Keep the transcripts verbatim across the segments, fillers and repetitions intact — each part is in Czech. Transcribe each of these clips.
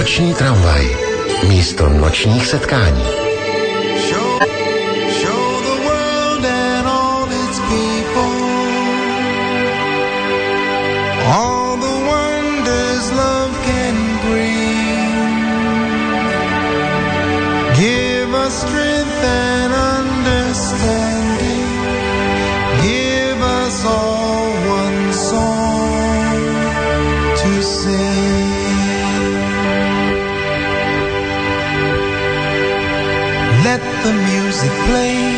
Noční tramvaj. Místo nočních setkání. Show, show the world and all its people all the wonders love can bring. Give us strength and understanding. Give us all one song to sing. Let the music play.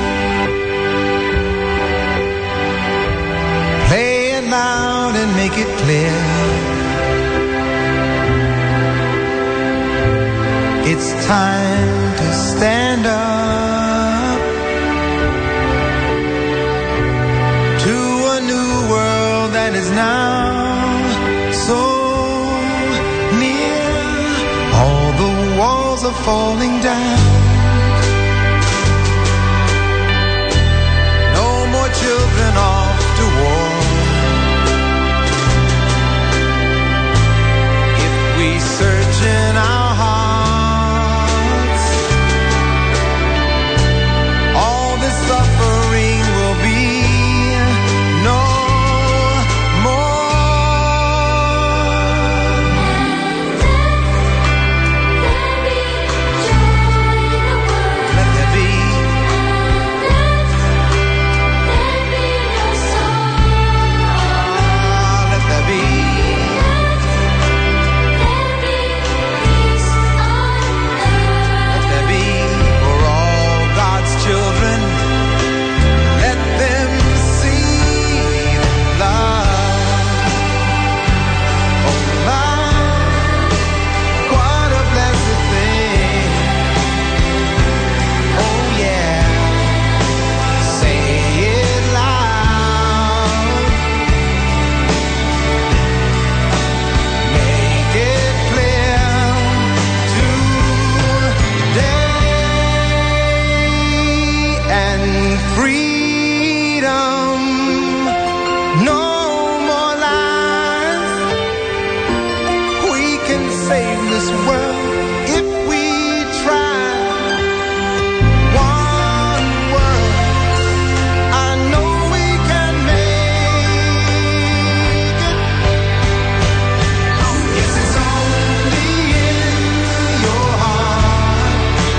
Play it loud and make it clear. It's time to stand up to a new world that is now so near. All the walls are falling down. Children off to war. If we search in our hearts, all this suffering will be no more. Let there be children, let them see love. Oh, love, what a blessed thing. Oh, yeah, say it loud. Make it clear today. And freedom, no more lies. We can save this world if we try. One world, I know we can make it. Yes, it's only in your heart.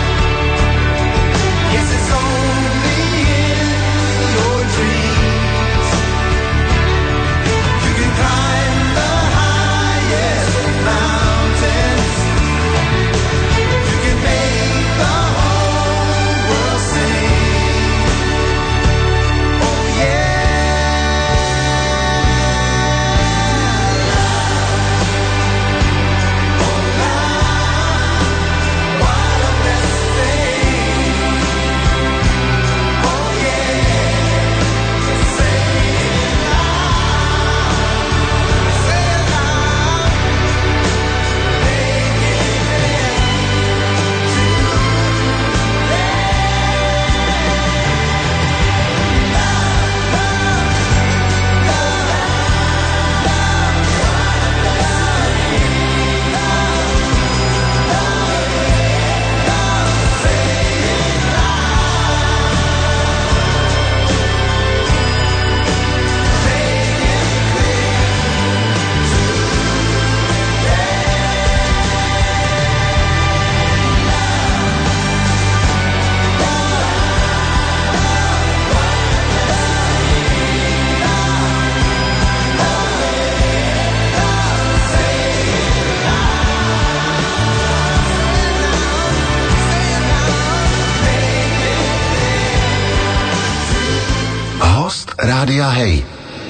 Yes, it's only your dreams. You can climb the highest mountains. You can make the whole world sing. Oh yeah. Oh love, what a blessed thing. Oh yeah, say it loud, say it loud, make it clear Host Rádia Hej.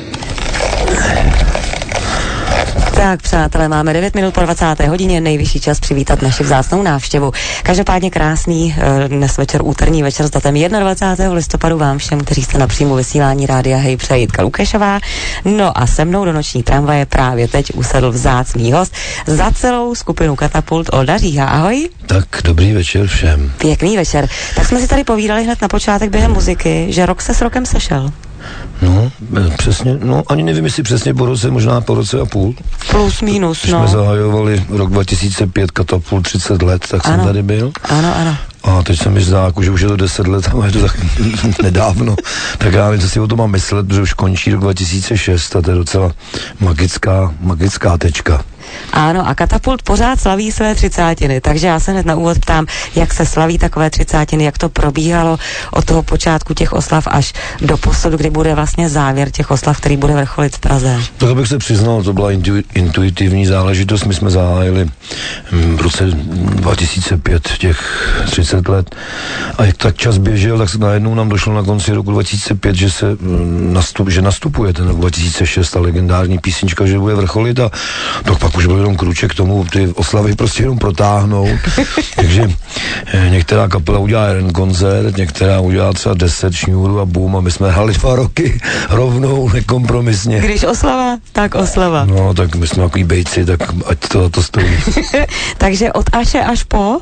Tak, přátelé, máme devět minut po dvacáté hodině, nejvyšší čas přivítat naši vzácnou návštěvu. Každopádně krásný dnes večer, úterní večer s datem dvacátého prvního listopadu vám všem, kteří jste na příjmu vysílání Rádia Hej, přeje Jitka Lukešová. No a se mnou do noční tramvaje právě teď usedl vzácný host za celou skupinu Katapult, Olda Říha. Ahoj. Tak, dobrý večer všem. Pěkný večer. Tak jsme si tady povídali hned na počátek během muziky, že rok se s rokem sešel. No, přesně, no ani nevím, jestli přesně po roce, možná po roce a půl. Plus, minus, Když no. jsme zahajovali rok dva tisíce pět, Katapult třicet let, tak ano. jsem tady byl. Ano, ano. A teď se mi zdá, jako, že už je to deset let, ale je to tak nedávno. Tak já nevím, co si o tom mám myslet, protože už končí rok dva tisíce šest a to je docela magická, magická tečka. Ano, a Katapult pořád slaví své třicátiny, takže já se hned na úvod ptám, jak se slaví takové třicátiny, jak to probíhalo od toho počátku těch oslav až do posledu, kdy bude vlastně závěr těch oslav, který bude vrcholit v Praze. Tak abych se přiznal, to byla intu, intuitivní záležitost, my jsme zahájili v roce dva tisíce pět těch třicet let a jak tak čas běžel, tak najednou nám došlo na konci roku dva tisíce pět, že se nastup, že nastupuje ten rok dva tisíce šest, ta legendární písnička, že bude vrcholit a to pak už byl jenom kruček k tomu, ty oslavy prostě jenom protáhnout. Takže eh, některá kapela udělá jeden koncert, některá udělá třeba deset šňůrů a bum a my jsme hrali dva roky rovnou, nekompromisně. Když oslava, tak oslava. No, tak my jsme takový bejci, tak ať to, to stojí. Takže od Aše až po?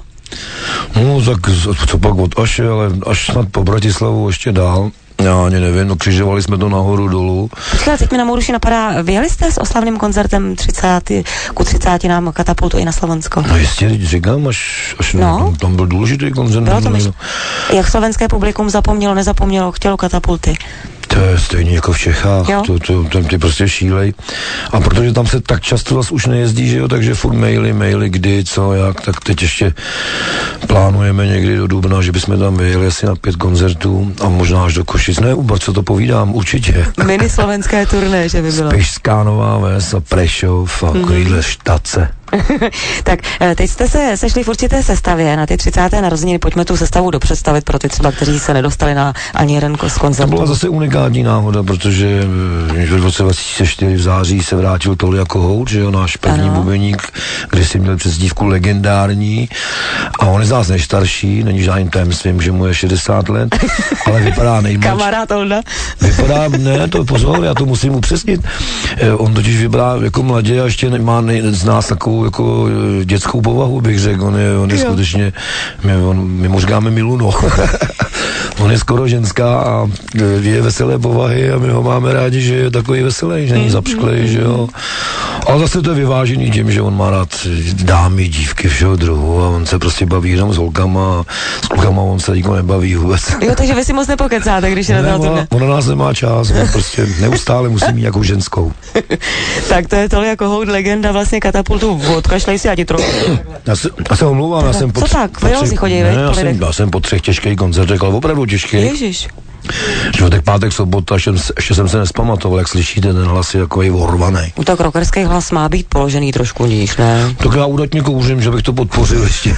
No, tak co pak od Aše, ale až snad po Bratislavu ještě dál. Já ani nevím, no křižovali jsme to nahoru dolů. Počkej, teď mi na Mouruši napadá, vyjeli jste s oslavným koncertem třicet, ku třicátinám Katapultu i na Slovensko? No jistě, říkám, až, až no. tam, tam byl důležitý koncert. Bylo to myš... Jak slovenské publikum zapomnělo, nezapomnělo, chtělo Katapulty? To je stejně jako v Čechách, to, to, to tě prostě šílej. A protože tam se tak často zase už nejezdí, že jo, takže furt maily, maily, kdy, co, jak, tak teď ještě plánujeme někdy do dubna, že bychom tam vyjeli asi na pět koncertů a možná až do Košic. Ne, Ubar, co to povídám, určitě. Mini slovenské turné, že by bylo. Spišská Nová Ves a Prešov a mm-hmm. takovýhle štace. Tak teď jste se sešli v určité sestavě na ty třicáté narozeniny. Pojďme tu sestavu dopředstavit pro ty třeba, kteří se nedostali na ani jeden z koncertů. To byla zase unikátní náhoda, protože v roce dva tisíce čtyři v září se vrátil Tolia Kohout, že jo, náš první bubeník, kde si měl přezdívku legendární a on je z nás nejstarší, není žádným tajemstvím, že mu je šedesát let, ale vypadá nejmladší. Kamarád Olda. Vypadá, ne, to pozor, já to musím upřesnit. On totiž vypadá jako mladě a ještě má nej, z nás takovou jako dětskou povahu, bych řekl. On je, on je skutečně, my, on, my mu říkáme Miluno. On je skoro ženská a je veselé povahy a my ho máme rádi, že je takový veselý, že není zapšklej, že jo. Ale zase to je vyvážený tím, že on má rád dámy, dívky všeho druhu a on se prostě baví jenom s holkama a s klukama on se nikdo nebaví vůbec. Jo, takže vy si moc nepokecáte, když je na to. Ona nás nemá čas, on prostě neustále musí mít nějakou ženskou. Tak to je tohle jako hout legenda vlastně Katapultu. Odkašlej si, já ti trochu. Já se, já se omlouvám, já jsem po, Co tak? Po tři, chodí, ne, já, jsem, já jsem po třech těžkých koncertech, ale opravdu těžkých. Ježiš. Čtvrtek, pátek, sobota, ještě, ještě jsem se nespamatoval, jak slyšíte, ten hlas je jako orvanej. U tak rockerský hlas má být položený trošku níž, ne? Tak já údatně kouřím, že bych to podpořil ještě.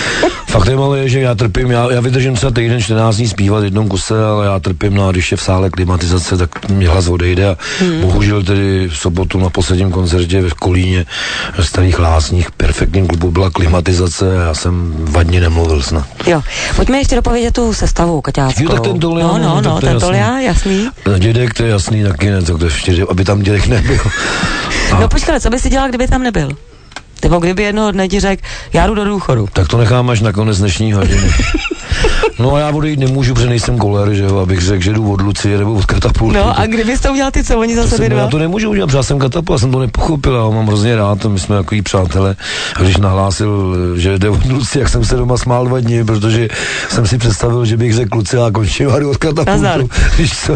Faktem ale je, že já trpím, já, já vydržím třeba týden čtrnáct dní zpívat jednou kuse, ale já trpím, no a když je v sále klimatizace, tak mě hlas odejde a hmm. bohužel tedy v sobotu na posledním koncertě v Kolíně v Starých Lásních perfektním klubu byla klimatizace a já jsem vadně nemluvil snad. Jo, pojďme ještě dopovědět tu sestavu kaťáckou. Jo, tak ten Tolia, no, no, no, ten Tolia, jasný. Dědek, to je jasný, taky ne, tak to ještě, aby tam dědek nebyl. A... No počkej, co by si dělal, kdyby tam nebyl? Nebo kdyby jednoho dne ti řekl, já jdu do důchodu. Tak to nechám až na konec dnešní hodiny. No a já odejít nemůžu, protože nejsem koler, že jo, abych řekl, že jdu od Lucie nebo od Katapultu. No a kdybys to udělal ty, co oni za sebe dva? Já to nemůžu udělat, protože já jsem Katapult, já jsem to nepochopil, já ho mám hrozně rád, my jsme takový přátelé. A když nahlásil, že jde od Lucie, jak jsem se doma smál dva dny, protože jsem si představil, že bych řekl Lucie a končil od Katapultu. Nazdar. Víš co,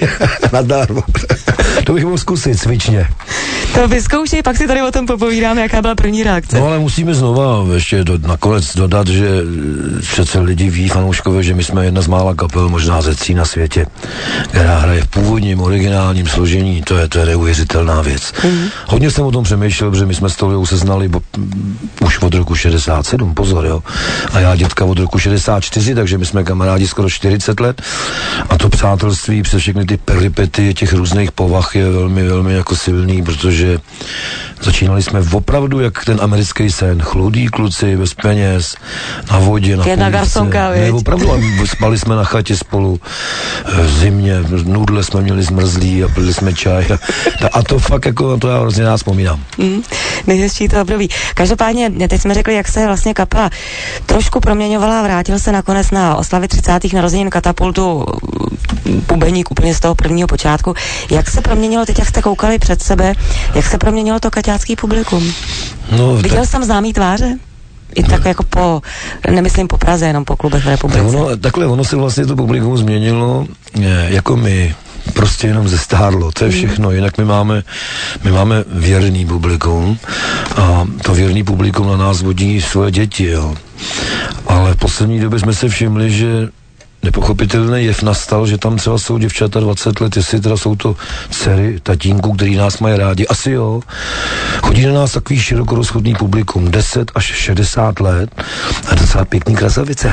nadarmo. To bych mohl zkusit cvičně. To vyzkoušej, pak si tady o tom popovídáme, jaká byla první reakce. No ale musíme znova ještě do, nakonec dodat, že přece lidi ví, fanouškové, že my jsme jedna z mála kapel, možná ze tří na světě, která hraje v původním, originálním složení, to je, to je neuvěřitelná věc. Mm-hmm. Hodně jsem o tom přemýšlel, protože my jsme s Toliou se znali bo, už od roku šedesát sedm, pozor, jo. A já dětka od roku šedesát čtyři, takže my jsme kamarádi skoro čtyřicet let. A to přátelství přes všechny ty peripety těch různých povah je velmi, velmi jako silný, protože začínali jsme opravdu jak ten americký sen. Chludí kluci, bez peněz, na vodě, na jedna půlce. garsonka rodina, ne, opravdu, spali jsme na chatě spolu v zimě, nudle jsme měli zmrzlý a pili jsme čaj a, a to fakt jako, to já hrozně nás vzpomínám. Mm, nejhezčí to období. Každopádně, teď jsme řekli, jak se vlastně kapela trošku proměňovala a vrátil se nakonec na oslavy třicátých narozenin Katapultu bubeník úplně z toho prvního počátku. Jak se proměnilo, teď jak jste koukali před sebe, jak se proměnilo to kaťácký publikum? No, viděl tak... jsem známý tváře? I tak jako po, nemyslím po Praze, jenom po klubech v republice. Tak ono, takhle ono se vlastně to publikum změnilo, jako my, prostě jenom zestárlo, to je všechno, jinak my máme, my máme věrný publikum a to věrný publikum na nás vodí svoje děti, jo. Ale v poslední době jsme se všimli, že nepochopitelný jev nastal, že tam třeba jsou děvčata dvacet let, jestli teda jsou to dcery tatínků, který nás mají rádi. Asi jo. Chodí na nás takový širokorozchodný publikum, deset až šedesát let a docela pěkný krasavice.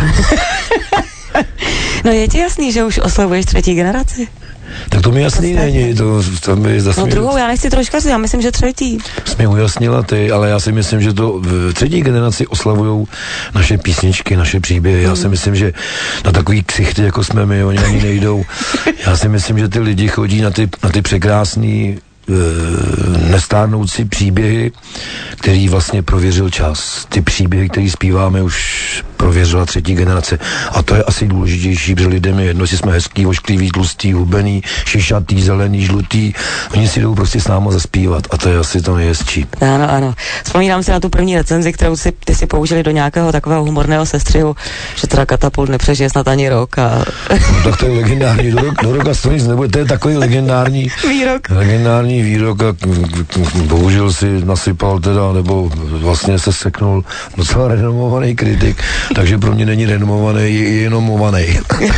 No je ti jasný, že už oslavuješ třetí generaci? Tak to mi jasný není, to, to mi zase... No druhou, já nechci trošku říct, já myslím, že třetí. Jsi mi ujasnila ty, ale já si myslím, že to v třetí generaci oslavujou naše písničky, naše příběhy. Já si myslím, že na takový ksichty, jako jsme my, oni ani nejdou. Já si myslím, že ty lidi chodí na ty, na ty překrásný nestárnoucí příběhy, který vlastně prověřil čas. Ty příběhy, který zpíváme, už prověřila třetí generace. A to je asi důležitější, protože lidem je jedno, jestli jsme hezký, ošklivý, tlustý, hubený, šišatý, zelený, žlutý. Oni si jdou prostě s náma zaspívat a to je asi to nejhezčí. Ano, ano. Vzpomínám si na tu první recenzi, kterou si, ty si použili do nějakého takového humorného sestřihu, že teda Katapult nepřežije snad ani rok. A... No, tak to je legendární. Do, ro- do roka to nic nebude. To je takový legendární výrok. Legendární výrok a bohužel si nasypal teda, nebo vlastně se seknul docela renomovaný kritik, takže pro mě není renomovaný, je jenom movaný.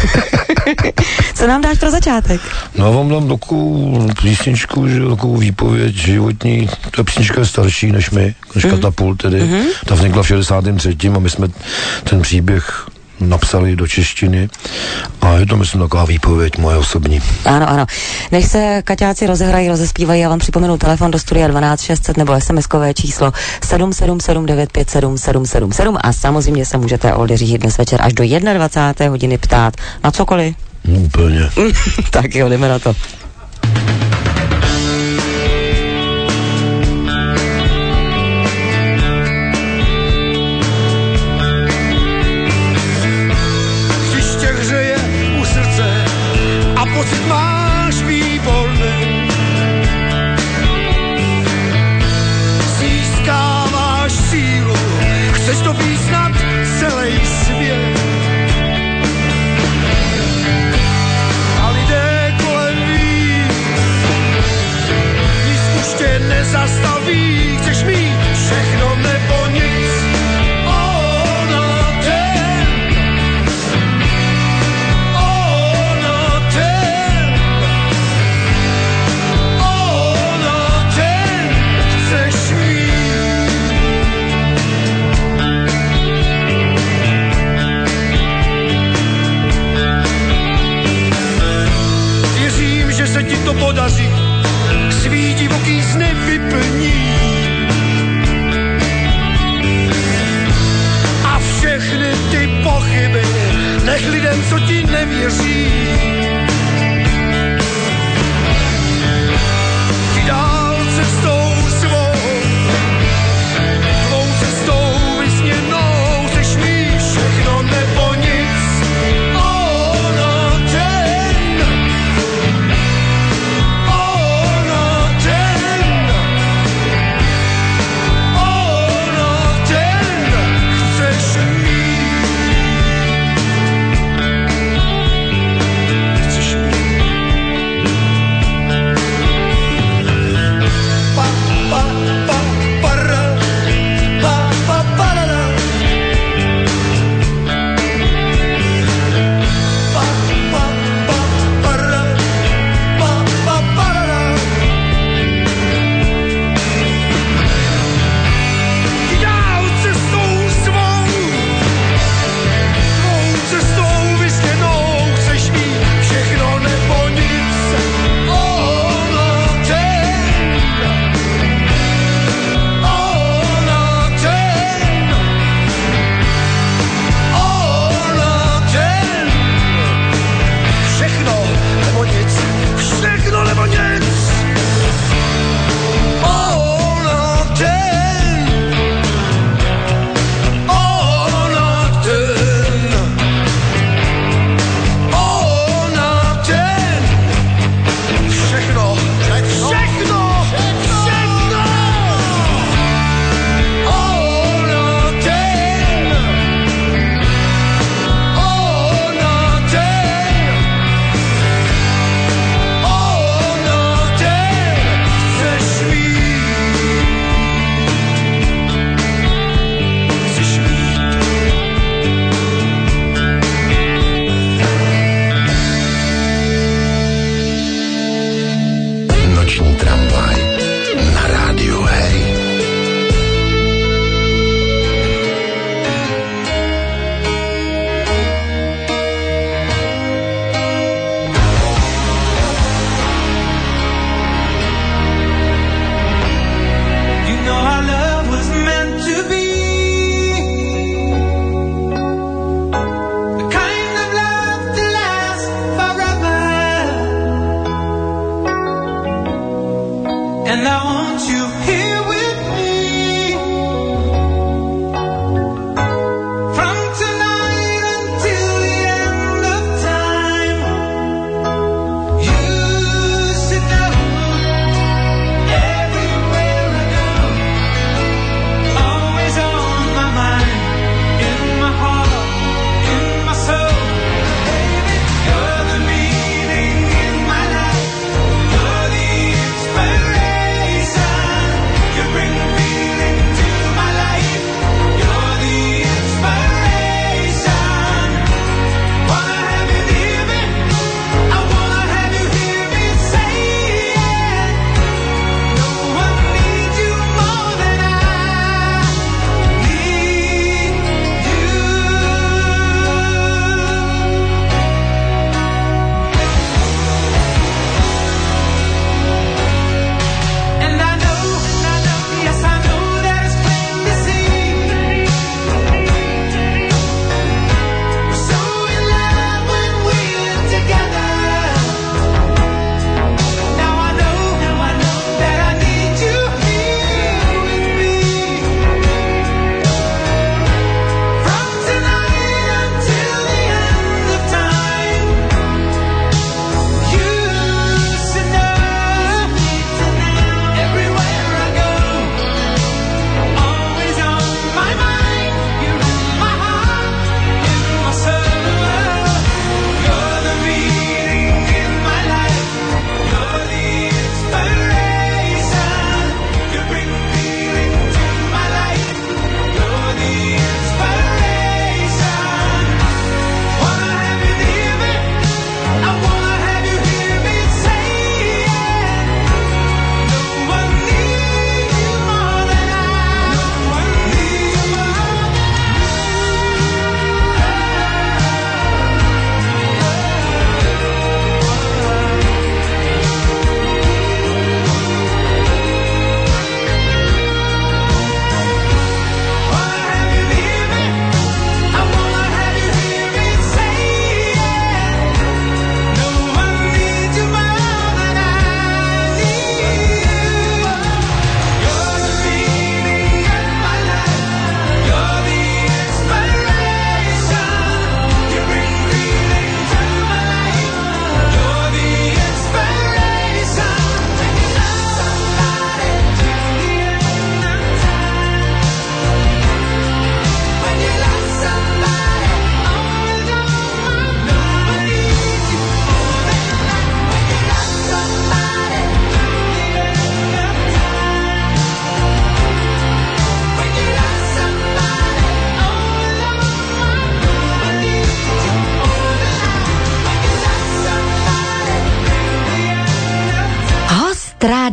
Co nám dáš pro začátek? No vám dám takovou písničku, že takovou výpověď životní, ta písnička je starší než my, než mm. Katapult tedy, mm-hmm. ta vznikla v šedesátém třetím a my jsme ten příběh napsali do češtiny a je to, myslím, taková výpověď moje osobní. Ano, ano. Než se kaťáci rozehrají, rozespívají, já vám připomenu telefon do studia dvanáct šest set nebo SMSkové číslo sedm sedm sedm devět pět sedm sedm sedm sedm a samozřejmě se můžete o Oldeřích dnes večer až do dvacáté jedné hodiny ptát na cokoliv. No, úplně. Tak jo, jdeme na to. A lidé kolem ví,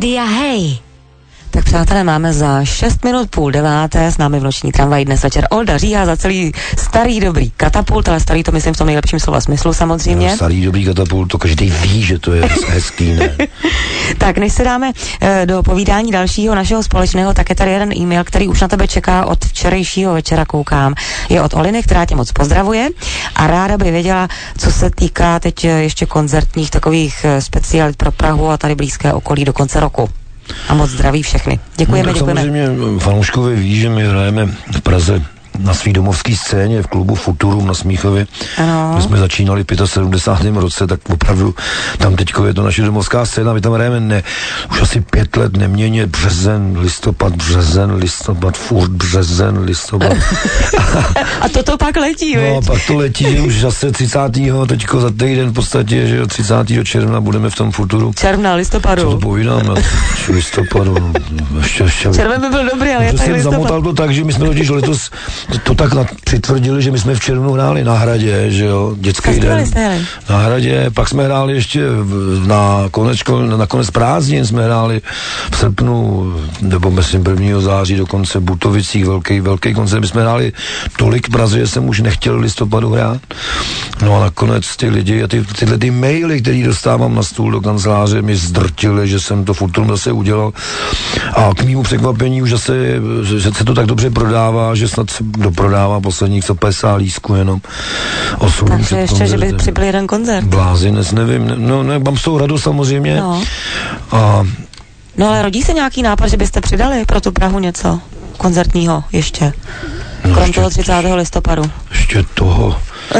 Rádia Hej. Tak přátelé, máme za šest minut půl deváté, s námi v noční tramvaji dnes večer Olda Říha za celý starý dobrý Katapult, ale starý to myslím v tom nejlepším slova smyslu samozřejmě. No, starý dobrý Katapult, to každý ví, že to je hezký, ne? Tak než se dáme e, do povídání dalšího našeho společného, tak je tady jeden e-mail, který už na tebe čeká od včerejšího večera, koukám. Je od Oliny, která tě moc pozdravuje a ráda by věděla, co se týká teď ještě koncertních takových specialit pro Prahu a tady blízké okolí do konce roku. A moc zdraví všechny. Děkujeme, no, tak děkujeme. Samozřejmě fanouškové ví, že my hrajeme v Praze na svý domovský scéně v klubu Futurum na Smíchově. Ano. My jsme začínali v sedmdesátém pátém roce, tak opravdu tam teďko je to naše domovská scéna, my tam hrajeme ne, už asi pět let neměně, březen, listopad, březen, listopad, furt březen, listopad. A toto pak letí, No a viď? pak to letí, že už zase třicátého teďko za týden v podstatě, že třicátého června budeme v tom Futuru. Června, listopadu. Co to povídám, na listopadu, no, ještě, ještě. Červen by byl dobrý, ale je To tady jsem listopad. zamotal to tak, že my jsme totiž letos to tak na, přitvrdili, že my jsme v červnu hráli na Hradě, že jo, dětský den. Na Hradě, pak jsme hráli ještě v, na, konečko, na konec prázdnin jsme hráli v srpnu, nebo myslím prvního září dokonce v Butovicích, velký, velký koncert. My jsme hráli tolik v Praze, že jsem už nechtěl listopadu hrát. No a nakonec ty lidi a ty, tyhle ty maily, které dostávám na stůl do kanceláře, mi zdrtily, že jsem to Futurum zase udělal. A k mému překvapení už zase, že se to tak dobře prodává, že snad se doprodává posledních sto padesát lístků jenom. osm Takže ještě, že by přibyl jeden koncert. Blázinec, nevím. No, ne, mám s tou radost samozřejmě. No. A No ale rodí se nějaký nápad, že byste přidali pro tu Prahu něco koncertního ještě? No, Krom ještě, toho třicátého listopadu. Ještě toho.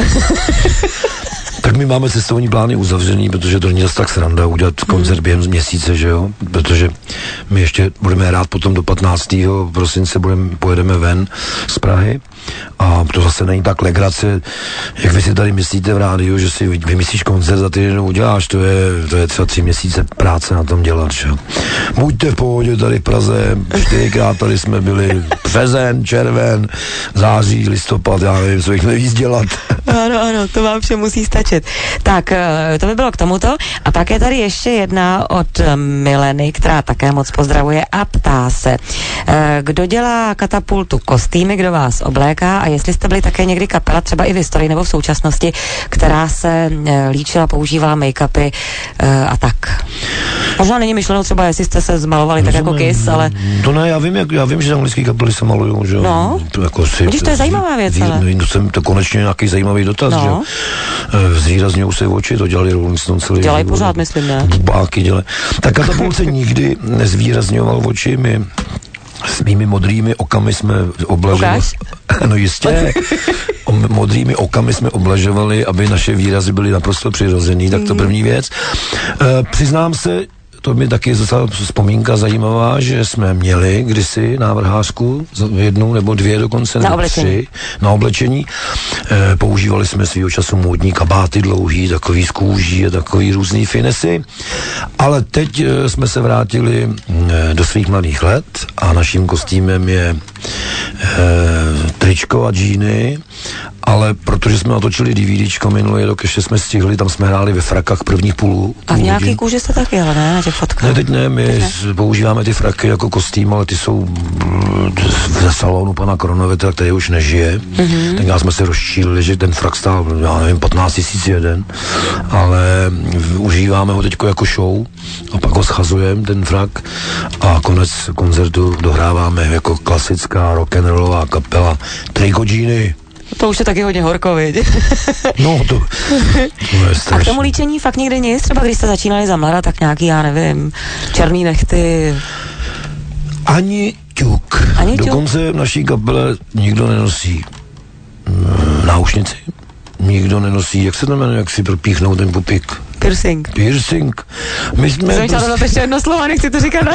Tak my máme cestovní plány uzavřený, protože to není zase tak sranda udělat koncert během měsíce, že jo? Protože my ještě budeme hrát potom do patnáctého prosince budeme, pojedeme ven z Prahy a to zase není tak legrace, jak vy si tady myslíte v rádiu, že si vymyslíš koncert za týden uděláš, to je, to je třeba tři měsíce práce na tom dělat, že jo? Buďte v pohodě tady v Praze, čtyřikrát tady jsme byli, březen, červen, září, listopad, já nevím, co jich nevíc dělat. Ano, ano, to vám vše musí stačit. Tak, to by bylo k tomuto. A pak je tady ještě jedna od Mileny, která také moc pozdravuje a ptá se, kdo dělá Katapultu kostýmy, kdo vás obléká a jestli jste byli také někdy kapela, třeba i v historii nebo v současnosti, která se líčila, používala make-upy a tak. Možná není myšleno třeba, jestli jste se zmalovali no, tak jako Kiss, ale... To ne, já vím, jak, já vím, že anglický kapely se malujou, že jo. No, jako si, když to je zajímavá věc, ale... To jsem to konečně nějaký zajímavý dotaz, no. Že jo. Zvýrazňují se oči, to dělali Rolling Stones celý. Dělají pořád, myslím, ne? Bubáky dělají. Tak Katapult se nikdy nezvýrazňoval oči, my s mými modrými okamy jsme oblažovali. No jistě. Modrými okamy jsme oblažovali, aby naše výrazy byly naprosto přirozený, tak to první věc. E, přiznám se, to mi taky zase vzpomínka zajímavá, že jsme měli kdysi návrhářku, jednu nebo dvě dokonce, nebo na tři, na oblečení. E, používali jsme svýho času módní kabáty dlouhý, takový z kůží a takový různý finesy. Ale teď e, jsme se vrátili e, do svých mladých let a naším kostýmem je e, tričko a džíny, ale protože jsme natočili DVDčko minulý rok, ještě jsme stihli, tam jsme hráli ve frakách prvních půl. A v nějaký kůži jste taky, ale ne, na těch fotkách? Ne, teď ne, my teď ne. používáme ty fraky jako kostým, ale ty jsou ze salonu pana Kronoveta, který už nežije. Mm-hmm. Tenkrát jsme se rozčílili, že ten frak stál, já nevím, patnáct tisíc jeden, ale užíváme ho teď jako show a pak ho schazujeme, ten frak, a konec koncertu dohráváme jako klasická rock'n'rollová kapela Trico Džíny. To už je taky hodně horko, viď? No, to, to je strašný. A k tomu líčení fakt nikdy nic? Třeba když jste začínali za mlada, tak nějaký, já nevím, černý nechty... Ani ťuk. Ani ťuk? Dokonce v naší kapele nikdo nenosí mm, náušnici. Nikdo nenosí, jak se to jmenuje, jak si propíchnou ten pupík? Piercing. Piercing. My jsme... Jsem chtěla dodat ještě jedno slovo, nechci to říkat.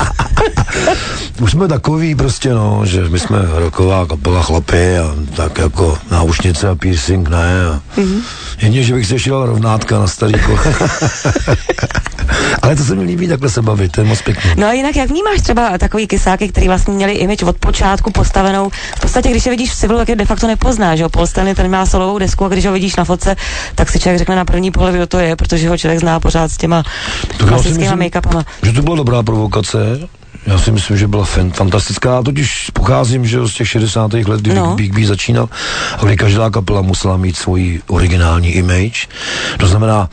Už jsme takový prostě, no, že my jsme rocková kapela chlapy a tak jako náušnice a piercing ne. A mm-hmm. Jedně, že bych se ještě dal rovnátka na starýko. Ale to se mi líbí takhle se bavit, to je moc pěkný. No a jinak jak vnímáš třeba takový kysáky, který vlastně měli image od počátku postavenou, v podstatě když je vidíš v civilu, tak je de facto nepoznáš, že jo, Paul Stanley ten má solovou desku a když ho vidíš na fotce, tak si člověk řekne na první pohled, kdo to je, protože protože ho člověk zná pořád s těma klasickýma make-upama. Že to byla dobrá provokace. Já si myslím, že byla fantastická. Já totiž pocházím, že z těch šedesátých let, kdy no. Big B začínal, a kdy každá kapela musela mít svoji originální image. To znamená,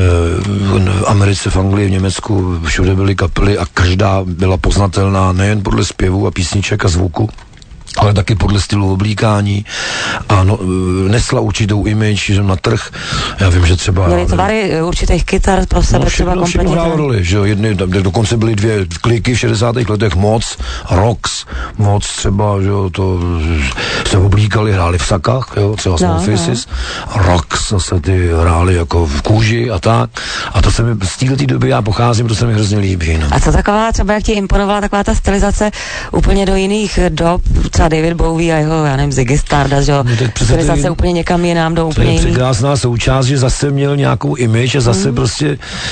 v Americe, v Anglii, v Německu, všude byly kapely a každá byla poznatelná nejen podle zpěvu a písniček a zvuku, ale taky podle stylu oblíkání a no, nesla určitou image že na trh. Já vím, že třeba... Měli tvary určitých kytar pro sebe no, třeba kompletně. Všechno hrálo roli, že jo, jedny, dokonce byly dvě kliky v šedesátých letech, Moc, Rocks, Moc třeba, že jo, to se oblíkali, hráli v sakách, jo, třeba Small no, Faces, no. Rocks zase ty hráli jako v kůži a tak. A to se mi, z této doby já pocházím, to se mi hrozně líbí, no. A co taková, třeba jak ti imponovala taková ta stylizace úplně do jiných dob, třeba David Bowie a jeho, já nevím, Ziggy Stardust, že jo, no, stylizace ty, úplně někam jinam, do úplně jiný. To je překrásná součást, že zase měl nějakou image a zase mm. prostě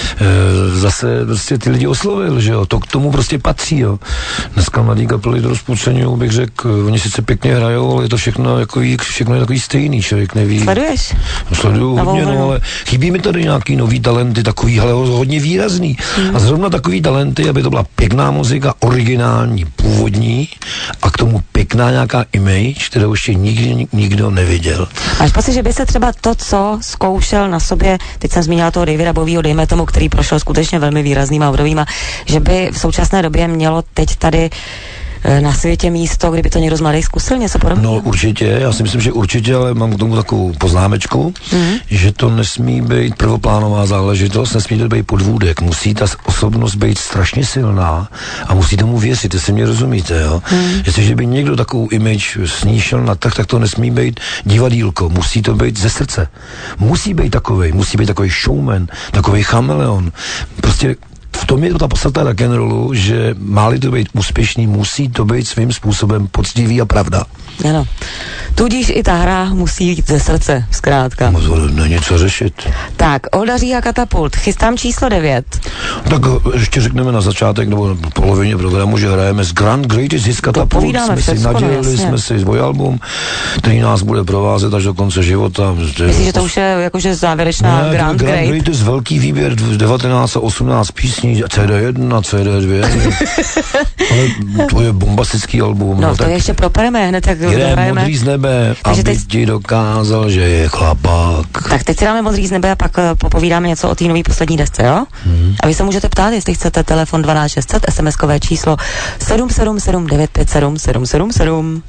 e, zase prostě ty lidi oslovil, že jo, to k tomu prostě patří, jo. Dneska mladý kapely to rozpůlceňují, bych řekl, oni sice pěkně hrajou, ale je to všechno, jako, všechno je takový stejný, člověk neví. Sleduješ? Sleduju hodně, no, ale chybí mi tady nějaký nový talenty, takový, ale hodně výrazný. Mm. A zrovna takový talenty, aby to byla pěkná muzika, originální, původní a k tomu pěkná nějaká image, kterou ještě nikdy nikdo neviděl. Máš pocit, že by se třeba to, co zkoušel na sobě, teď jsem zmínila toho Davida Bowieho, dejme tomu, který prošel skutečně velmi výraznýma obdobíma, že by v současné době mělo teď tady na světě místo, kdyby to někdo z mladých zkusil, něco podobného? No určitě, já si myslím, že určitě, ale mám k tomu takovou poznámečku, mm. že to nesmí být prvoplánová záležitost, nesmí to být podvůdek, musí ta osobnost být strašně silná a musí tomu věřit, jestli mě rozumíte, jo. Mm. Jestliže by někdo takovou image sníšel na trh, tak to nesmí být divadýlko, musí to být ze srdce. Musí být takovej, musí být takový showman, takový chameleon. Prostě v tom je to ta podstata rock'n'rollu, že má-li to být úspěšný, musí to být svým způsobem poctivý a pravda. Ano. Tudíž i ta hra musí jít ze srdce, zkrátka. No to není co řešit. Tak, Olda Říha Katapult, chystám číslo devět. Tak ještě řekneme na začátek, nebo v polovině programu, že hrajeme z Grand Greatest Hits Katapult. Jsme si nadělili, no, jsme si dvojalbum, který nás bude provázet až do konce života. Myslíš, že to už je jakože závěrečná ne, Grand, Grand Great? Greatest, velký výběr, devatenáct a osmnáct písní, C D jedna, C D dva. Ale to je bombastický album. No, no to tak ještě propereme hned, tak je Modrý z nebe, takže aby teď ti dokázal, že je chlapák. Tak teď si dáme Modrý z nebe a pak uh, popovídáme něco o té nový poslední desce, jo? Hmm. A vy se můžete ptát, jestli chcete telefon dvanáct šest set, SMSkové číslo sedm sedm sedm devět pět sedm sedm sedm sedm.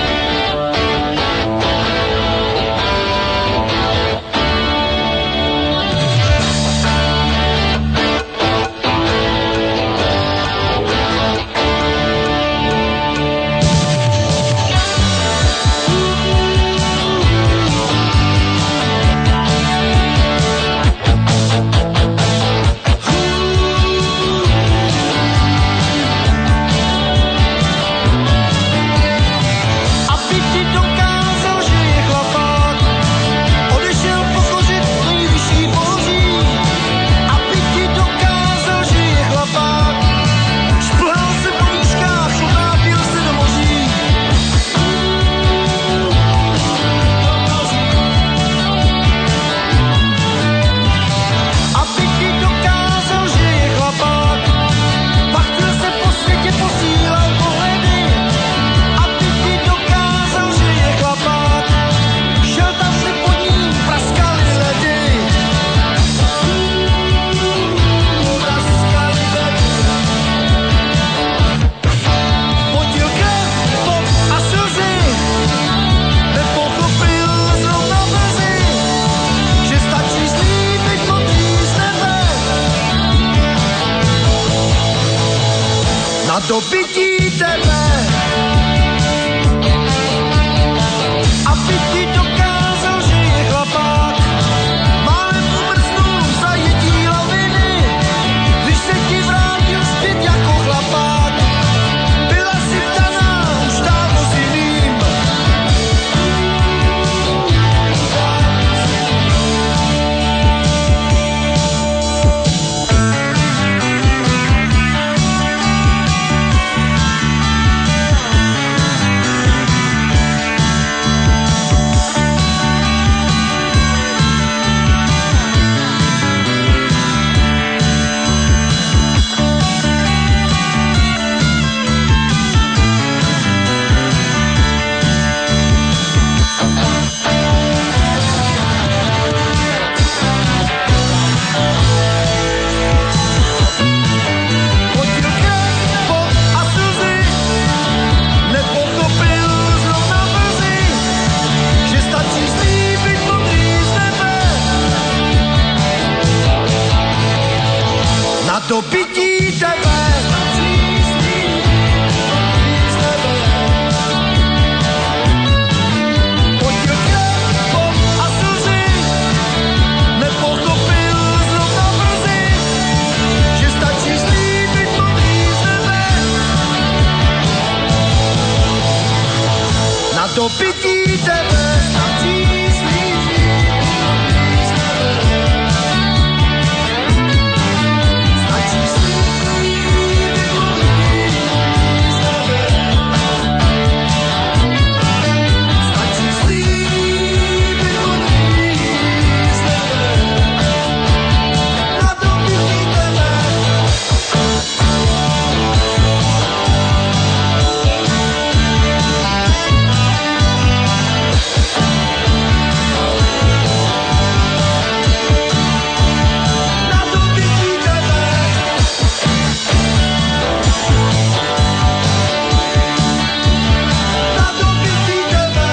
dobytí tebe, aby ti dokázal, že je chlapák. Málem umrznul v zajetí laviny, když se ti vrátil zpět jako chlapák. Byla si vdaná už dávno s jiným. tebe, stačí slíbit z nebe. Stačí slíbit z nebe. Stačí slíbit z nebe. Na to vidí tebe. Na to vidí tebe. Na to vidí tebe.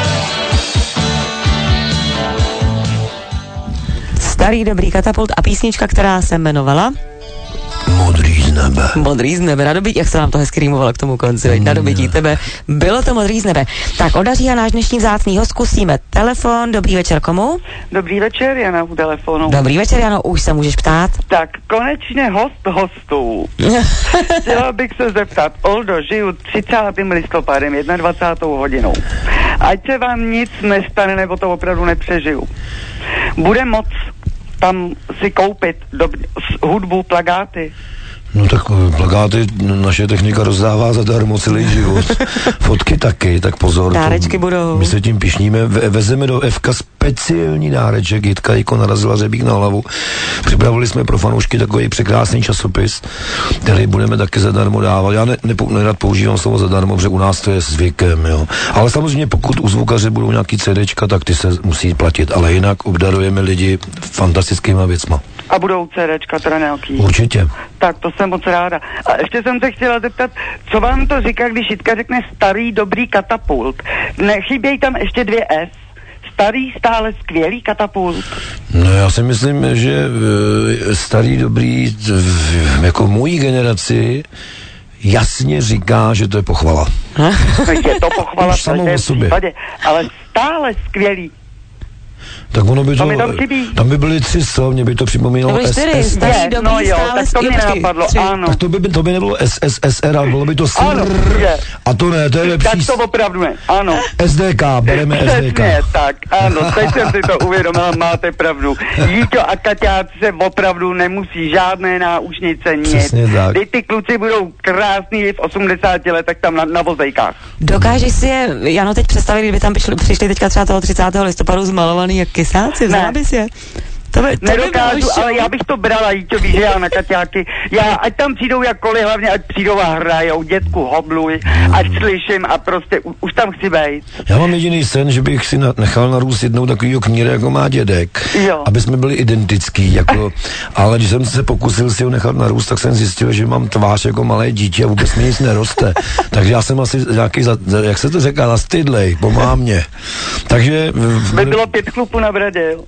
Starý dobrý katapult a písnička, která se jmenovala Modrý z nebe. Modrý z nebe, na dobytí, jak se nám to hezky rýmovalo k tomu konci, veď, na dobytí tebe, bylo to modrý z nebe. Tak odaří a náš dnešní vzácný host, zkusíme telefon, dobrý večer komu? Dobrý večer, Jana u telefonu. Dobrý večer, Jano, už se můžeš ptát. Tak, konečně host hostů. Chtěla bych se zeptat, Oldo, žiju třicátým listopadem, dvacátou hodinou. Ať se vám nic nestane, nebo to opravdu nepřežiju. Bude moc tam si koupit do, hudbu, plakáty. No tak plakáty naše technika rozdává zadarmo celý život. Fotky taky, tak pozor. Dárečky budou. My se tím pišníme. Ve, vezeme do F K speciální dáreček. Jitka Jiko narazila řebík na hlavu. Připravili jsme pro fanoušky takový překrásný časopis, který budeme taky zadarmo dávat. Já ne, ne, nerad používám slovo zadarmo, protože u nás to je zvykem, jo. Ale samozřejmě pokud u zvukaře budou nějaký CDčka, tak ty se musí platit. Ale jinak obdarujeme lidi fantastickýma věcma. A budou CDčka teda nějaký. Určitě. Tak to jsem moc ráda. A ještě jsem se chtěla zeptat, co vám to říká, když Jitka řekne starý dobrý katapult. Nechybějí tam ještě dvě S. Starý stále skvělý katapult. No já si myslím, že e, starý dobrý v, jako mojí generaci jasně říká, že to je pochvala. Je to pochvala Už v samou každém o sobě. případě, ale stále skvělý. Tak ono by to, To mi tam chybí. tam by byly tři sto, mě by to připomínalo To byly čtyři, S S. starý Je, dobrý no jo, stále tak to mě skvělý. nenapadlo, Tři. ano. Tak to by, to by nebylo S S S R, ale bylo by to S Ano, je. A to ne, to je lepší. Tak to opravdu ne, ano. S D K, bereme S D K. Přesně, tak, ano, teď jsem si to uvědomila, máte pravdu. Jíťo a Kaťáci se opravdu nemusí žádné náušnice, nic. Přesně tak. Když ty kluci budou krásný v osmdesáti letech tam na, na vozejkách. Dokážeš si je, Jano, teď představit, kdyby tam přišli, přišli teďka třeba toho třicátého listopadu zmalovaný jak kysáci, vzala bys je? To by, to Nedokážu, by bylo ale já bych to brala, Jíťo, víš, že já na Kaťáky. Já, ať tam přijdou jakkoliv, hlavně ať přijdou a hrajou, dětku hobluj, ať slyším a prostě u, už tam chci být. Já mám jediný sen, že bych si na, nechal narůst jednou takovýho kníra, jako má dědek, Jo. aby jsme byli identický, jako, ale když jsem se pokusil si ho nechat narůst, tak jsem zjistil, že mám tvář jako malé dítě a vůbec mi nic neroste. Takže já jsem asi nějaký, za, jak se to říká, nastydlej, pomá mě. Takže... By bylo pět chlupů na bradě, jo.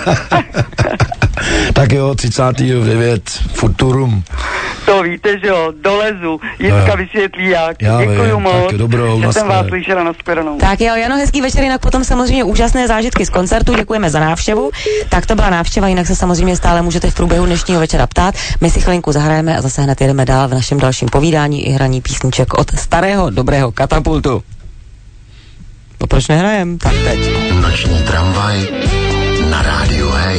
Tak jo, třicátého devátého Futurum. To víte, že jo, dolezu, Jitka No. vysvětlí jak. Já Děkuju vím, moc, tak dobrou, že jsem naschle. vás slyšela na shledanou. Tak jo, Jano, hezký večer, jinak potom samozřejmě úžasné zážitky z koncertu, děkujeme za návštěvu. Tak to byla návštěva, jinak se samozřejmě stále můžete v průběhu dnešního večera ptát. My si chvilinku zahrajeme a zase hned jedeme dál v našem dalším povídání i hraní písniček od starého dobrého katapultu. No proč nehrajem? Tak teď. Noční tramvaj na rádiu Hej.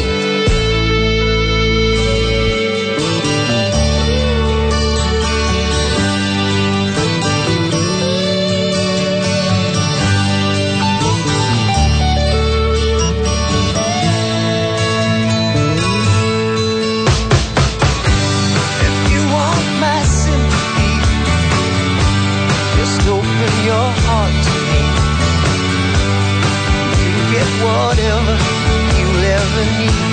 If you want my sympathy, just open your heart to me. You get whatever you'll ever need.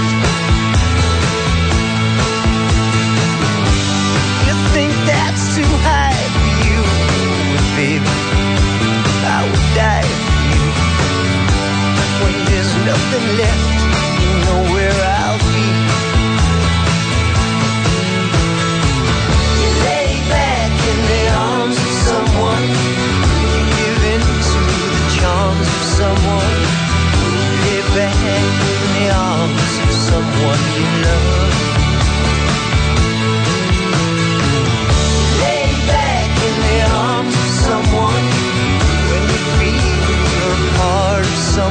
You think that's too high for you, well, baby, I would die for you. When there's nothing left, you know where I'll be. You lay back in the arms of someone, you give in to the charms of someone. Lay back in the arms of someone you love. Lay back in the arms of someone when you feel you're a part of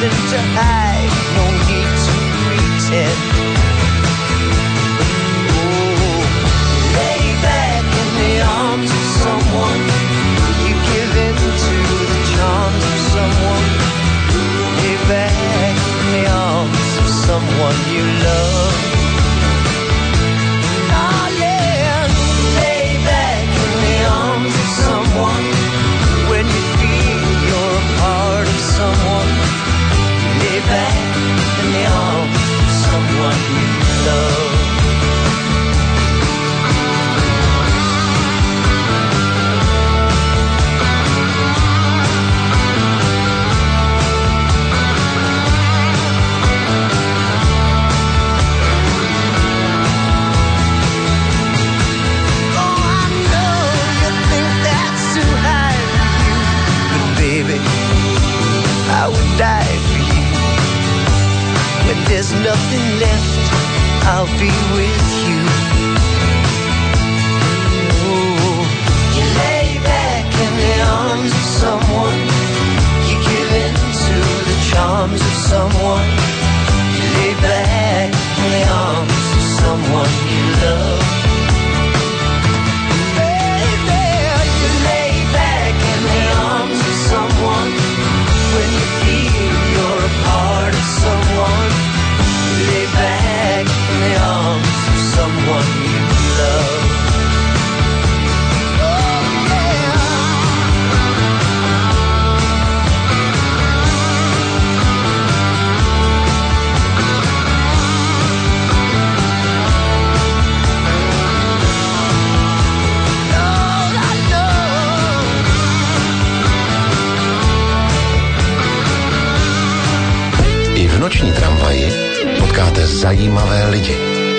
nothing to hide, no need to pretend. Oh, lay back in the arms of someone, you give in to the charms of someone. Lay back in the arms of someone you love. Oh yeah, lay back in the arms of someone. When you feel you're a part of someone, lay back in the arms of someone you love. I would die for you. When there's nothing left, I'll be with you. Oh, you lay back in the arms of someone, you give in to the charms of someone. You lay back in the arms of someone you love. Baby, you lay back in the arms of someone. When you feel you're a part of someone, lay back in the arms of someone you love. Oh, yeah. Lord, I know. I v noční tramvaji potkáte zajímavé lidi.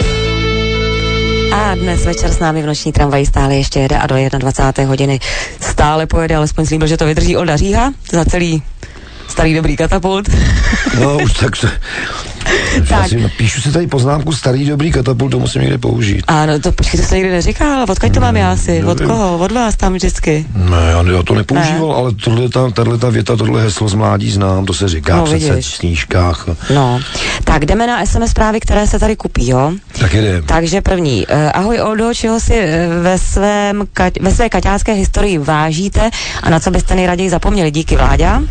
A dnes večer s námi v noční tramvaji stále ještě jede a do dvacáté jedné hodiny stále pojede, alespoň slíbil, že to vydrží Olda Říha za celý starý dobrý katapult. No už tak se... Tak. Si napíšu si tady poznámku starý dobrý katapult, to musím někde použít. Ano, to počkej, to se nikdy neříkal, odkud to mám já asi, od koho, od vás tam vždycky. Ne, já, já to nepoužíval, ne. Ale tohle ta věta, tohle heslo z mládí znám, to se říká no, přece v knížkách. No, tak jdeme na es em es zprávy, které se tady kupí, jo? Tak jde. Takže první, uh, ahoj Oldo, čeho si uh, ve, svém, ka- ve své kaťácké historii vážíte a na co byste nejraději zapomněli? Díky, Vláďa.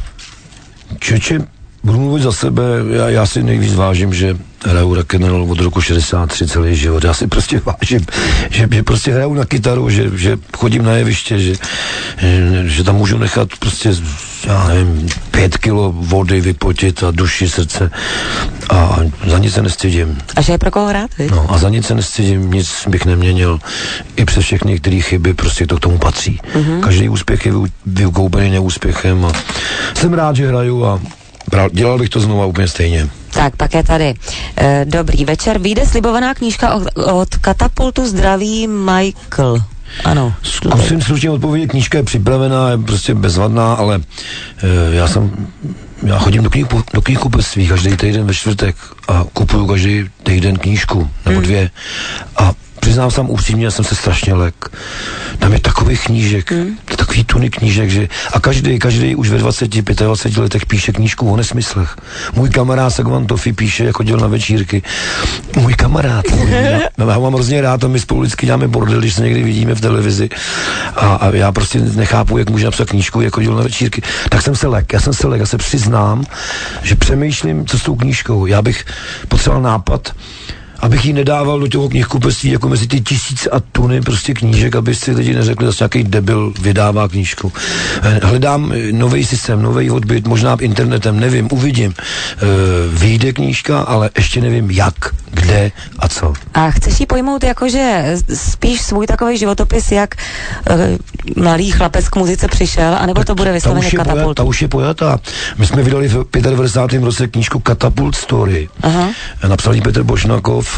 Čeče, budu mluvit za sebe, já, já si nejvíc vážím, že hraju rock'n'roll od roku šedesát tři celý život. Já si prostě vážím, že, že prostě hraju na kytaru, že, že chodím na jeviště, že, že, že tam můžu nechat prostě, já nevím, pět kilo vody vypotit a duši, srdce a za nic se nestydím. A že je pro koho hrát, víš? No a za nic se nestydím, nic bych neměnil. I přes všechny některé chyby prostě to k tomu patří. Mm-hmm. Každý úspěch je vykoupený neúspěchem a jsem rád, že hraju a dělal bych to znovu úplně stejně. Tak, pak je tady. E, dobrý večer. Vyjde slibovaná knížka od, od Katapultu Zdraví Michael. Ano. Zkusím stručně odpovědět, knížka je připravená, je prostě bezvadná, ale e, já jsem, já chodím do, knihu, do knihkupectví každý týden ve čtvrtek a kupuju každý týden knížku, nebo hmm. dvě. A přiznám sám upřímně, já jsem se strašně lek. Tam je takových knížek, hmm. takový tuny knížek, že a každý, každý už ve dvaceti, dvaceti pěti letech píše knížku o nesmyslech. Můj kamarád Sagvan Tofi píše, jak chodil na večírky. Můj kamarád, já, já ho mám hrozně rád a my spolu vždycky děláme bordel, když se někdy vidíme v televizi a, a já prostě nechápu, jak může napsat knížku, jak chodil na večírky. Tak jsem se lek, já jsem se lek, já se přiznám, že přemýšlím, co s tou knížkou. Já bych potřeboval nápad, abych ji nedával do toho knihkupectví jako mezi ty tisíce a tuny prostě knížek, aby si lidi neřekli, zase nějaký debil vydává knížku. Hledám nový systém, nový odbyt, možná internetem, nevím, uvidím. E, vyjde knížka, ale ještě nevím jak, kde a co. A chceš ji pojmout jako, že spíš svůj takový životopis, jak e, mladý chlapec k muzice přišel, anebo to bude vysloveně Katapult? Ta už je pojatá. My jsme vydali v devadesátém pátém roce knížku Katapult Story. Aha. Napsal ji Petr Bošnakov,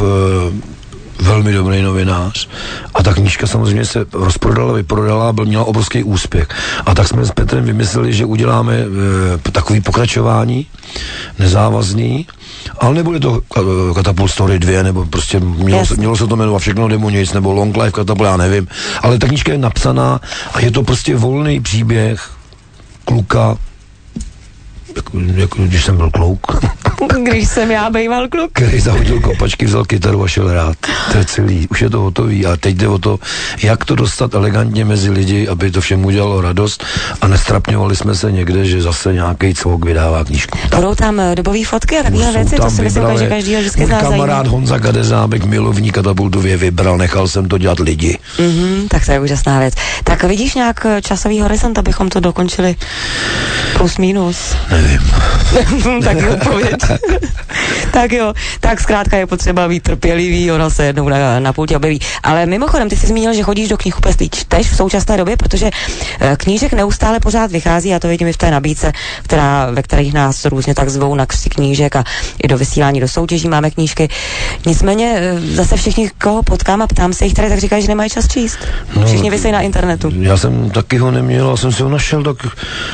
velmi dobrý novinář. A ta knížka samozřejmě se rozprodala, vyprodala, byl měla obrovský úspěch. A tak jsme s Petrem vymysleli, že uděláme e, takový pokračování, nezávazný, ale nebude to Katapult Story dva, nebo prostě mělo, se, mělo se to jmenovat Všechno nebo nic, nebo Long Life Katapult, já nevím. Ale ta knížka je napsaná a je to prostě volný příběh kluka, jako, jako když jsem byl kluk. Když jsem já bejval kluk. Který zahodil kopačky, vzal kytaru a šel rád. To je celý, už je to hotový. A teď jde o to, jak to dostat elegantně mezi lidi, aby to všem udělalo radost a nestrapňovali jsme se někde, že zase nějaký cvok vydává knížku. Tak. Budou tam dobové fotky a takové věci, to si myslím, že každýho vždycky zná zajímá. Kamarád Honza Kadeřábek, milovník Katapultově, vybral, nechal jsem to dělat lidi. Mm-hmm, tak to je úžasná věc. Tak vidíš nějak časový horizont, abychom to dokončili plus minus? Nevím. Tak jo, pověď. Tak jo, tak zkrátka je potřeba být trpělivý, ona se jednou na, na pultě objeví. Ale mimochodem, ty jsi zmínil, že chodíš do knihkupectví, čteš v současné době, protože knížek neustále pořád vychází, já to vidím i v té nabídce, která, ve kterých nás různě tak zvou na křti knížek a i do vysílání, do soutěží máme knížky. Nicméně zase všichni, koho potkám a ptám se jich tady, tak říkají, že nemají čas číst. Všichni no, vysejí na internetu. Já jsem taky ho neměl a jsem si ho našel, tak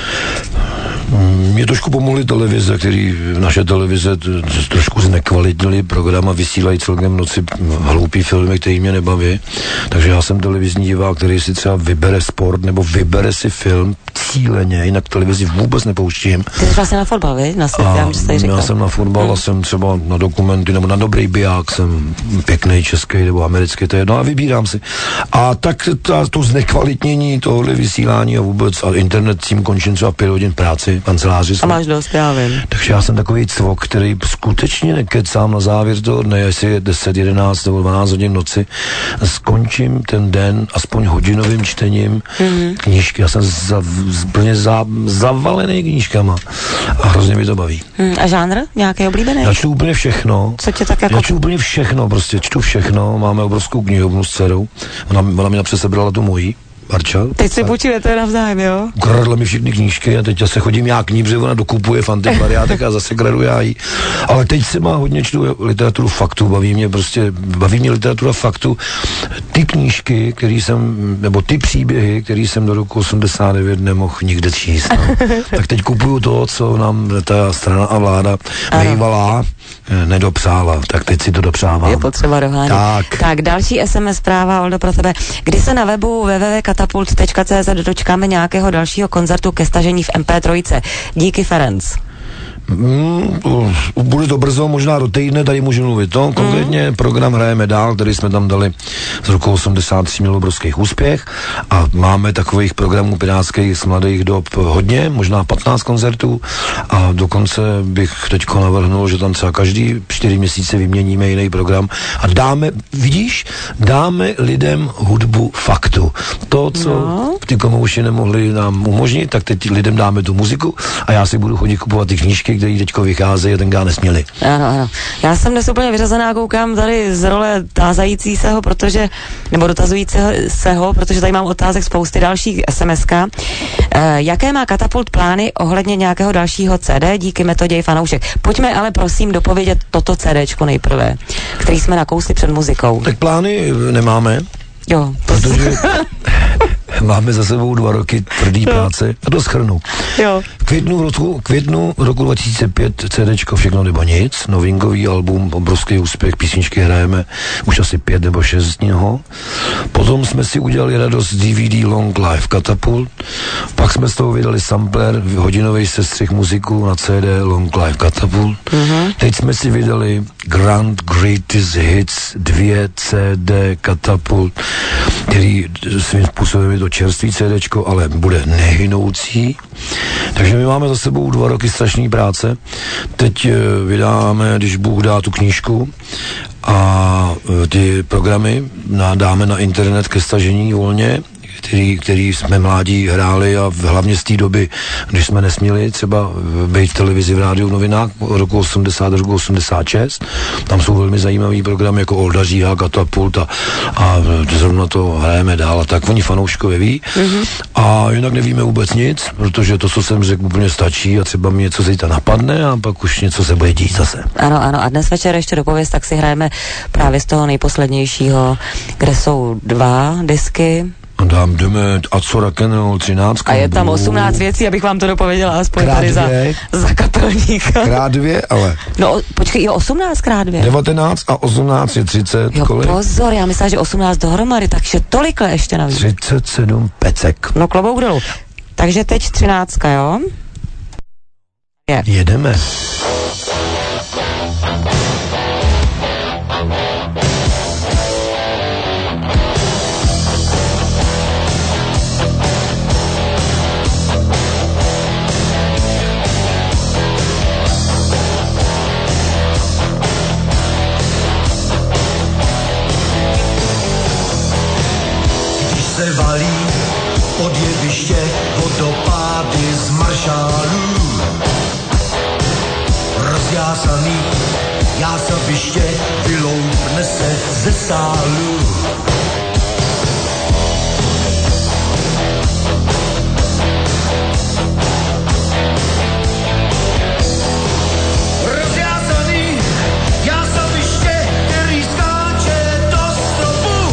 mě trošku pomohly televize, který naše televize t- trošku znekvalitnili program a vysílají celkem v noci hloupý filmy, který mě nebaví. Takže já jsem televizní divák, který si třeba vybere sport nebo vybere si film cíleně, jinak televizi vůbec nepouštím. Ty jsi vlastně na fotbal, vi? Na svět, já, já jsem na fotbal hmm. a jsem třeba na dokumenty nebo na dobrý biják, jsem pěkný český nebo americký, to je jedno a vybírám si. A tak ta, to znekvalitnění tohohle vysílání a vůbec a internet tím končím třeba pět hodin práci, kanceláři. A máš dost, já vím. Takže já jsem takový cvok, který skutečně nekecám na závěr toho dne, jestli je deset, jedenáct nebo dvanáct hodin noci, skončím ten den aspoň hodinovým čtením mm-hmm. knížky. Já jsem za, plně za, zavalený knížkama a hrozně mi to baví. Mm, a žánr? Nějaký oblíbený? Já čtu úplně všechno. Co tě tak jako... Já čtu úplně všechno, prostě čtu všechno. Máme obrovskou knihovnu s dcerou. Ona, ona mi napřed sebrala tu moji. Marča. Teď si půjčujete navzájem, jo? Ukradla mi všechny knížky a teď já se chodím já k ní, protože ona dokupuje v antikvariátech a zase kradu já jí. Ale teď se má hodně čtu literaturu faktu, baví mě prostě, baví mě literatura faktu. Ty knížky, který jsem, nebo ty příběhy, který jsem do roku osmdesát devět nemohl nikde číst. No. Tak teď kupuju to, co nám ta strana a vláda mejvala, nedopřála, tak teď si to dopřávám. Je potřeba dohánět. Tak. tak další es em es zpráva, Oldo, pro tebe. Kdy se na webu w w w tečka katapult tečka c z dočkáme nějakého dalšího koncertu ke stažení v em pé tři? Díky, Ferenc. Mm, bude to brzo, možná do týdne, tady můžu mluvit. No, konkrétně mm. program Hrajeme dál, který jsme tam dali z roku osmdesát tři, měl obrovský úspěch a máme takových programů pirátských z mladých dob hodně, možná patnáct koncertů a dokonce bych teďko navrhnul, že tam třeba každý čtyři měsíce vyměníme jiný program a dáme, vidíš, dáme lidem hudbu faktu. To, co no. ty komouši nemohli nám umožnit, tak teď lidem dáme tu muziku a já si budu chodit kupovat ty knížky, který teďko vycházejí a tenkrát nesměli. Ano, ano. Já jsem dnes úplně vyřazená, koukám tady z role tázající se ho, protože, nebo dotazující se ho, protože tady mám otázek spousty dalších es em eska. E, jaké má Katapult plány ohledně nějakého dalšího cé dé? Díky Metodě fanoušek. Pojďme ale prosím dopovědět toto CDčko nejprve, který jsme nakousli před muzikou. Tak plány nemáme. Jo. Protože máme za sebou dva roky tvrdý jo. práce a to shrnu. Jo. Květnu roku, květnu roku dva tisíce pět CDčko Všechno nebo nic, novinkový album, obrovský úspěch, písničky hrajeme už asi pět nebo šest z něho. Potom jsme si udělali radost D V D Long Live Katapult, pak jsme z toho vydali sampler, hodinový sestřih muziku na C D Long Live Katapult. Mm-hmm. Teď jsme si vydali Grand Greatest Hits dvě C D Katapult, který svým způsobem je to čerstvý CDčko, ale bude nehynoucí. Takže my máme za sebou dva roky strašný práce. Teď vydáme, když Bůh dá, tu knížku a ty programy dáme na internet ke stažení volně, který, který jsme mládí hráli a hlavně z té doby, když jsme nesměli třeba být v televizi, v rádiu, v novinách od roku osmdesát do roku osmdesát šest. Tam jsou velmi zajímavý programy jako Olda Říha, Katapult a, a zrovna to Hrajeme dál a tak. Oni fanouškové ví. Mm-hmm. A jinak nevíme vůbec nic, protože to, co jsem řekl, úplně stačí a třeba mi něco zítra napadne a pak už něco se bude dít zase. Ano, ano. A dnes večer ještě dopověz, tak si hrajeme právě z toho nejposlednějšího, kde jsou dva disky. Dám jdeme a co rock'n'roll třináct. A je tam osmnáct věcí, abych vám to dopověděla aspoň krát tady za, za kapelníka. Krát dvě, ale. No počkej, jo, osmnáct krát dvě. devatenáct a osmnáct je třicet. Jo, kolik? Pozor, já myslím, že osmnáct dohromady, takže tolikle ještě navíc. třicet sedm pecek. No klobouk dolů. Takže teď třináctka, jo? Je. Jedeme. Se valí od jeviště vodopády z maršálů. Rozjásaný jásaviště vyloupne se ze sálu. Rozjásaný jásaviště, který skáče do stropu.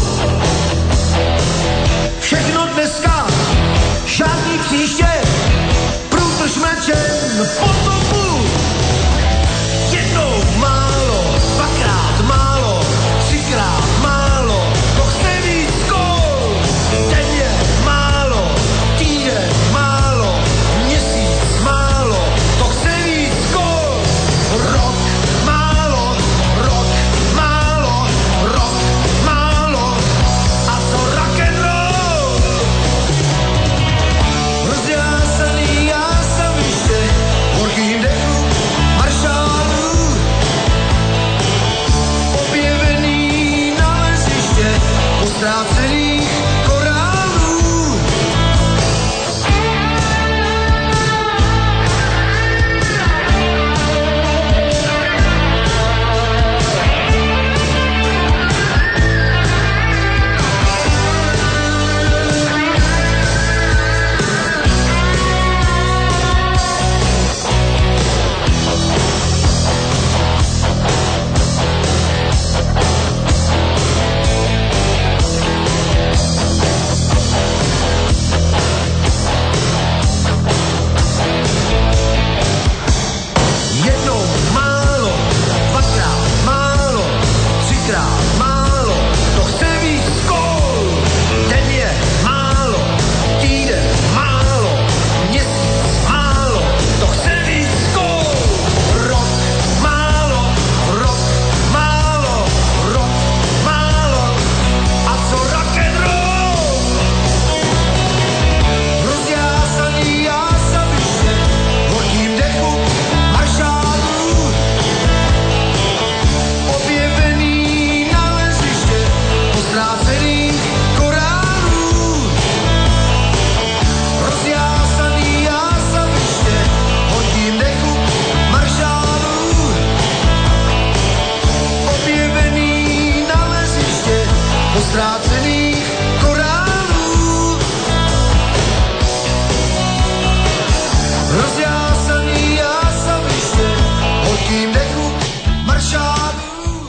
Všechno dneska, žádný příště, průtrž mečem potopu. Jednou málo, dvakrát málo, třikrát málo, to chce víc kol. Denně málo, týden málo, měsíc málo, to chce víc kol. Rok málo, rok málo, rok málo, a co rock'n'roll? Rozjásaný jásaviště, horkým dechu maršálů. Objevený naleziště postrácených korálů. Jednou málo, dvakrát málo, třikrát málo, to chce víc kol. Denně málo, týden málo, měsíc málo, to chce víc kol. Rok málo, rok málo, rok málo, a co rock'n'roll? Rozjásaný jásaviště, horkým dechu maršálů. Objevený naleziště postrácených korálů. Rozjásaný jásaviště, horkým dechu maršálů. Objevený naleziště postrácených korálů. Rozjásaný jásaviště, horkým dechu maršálů.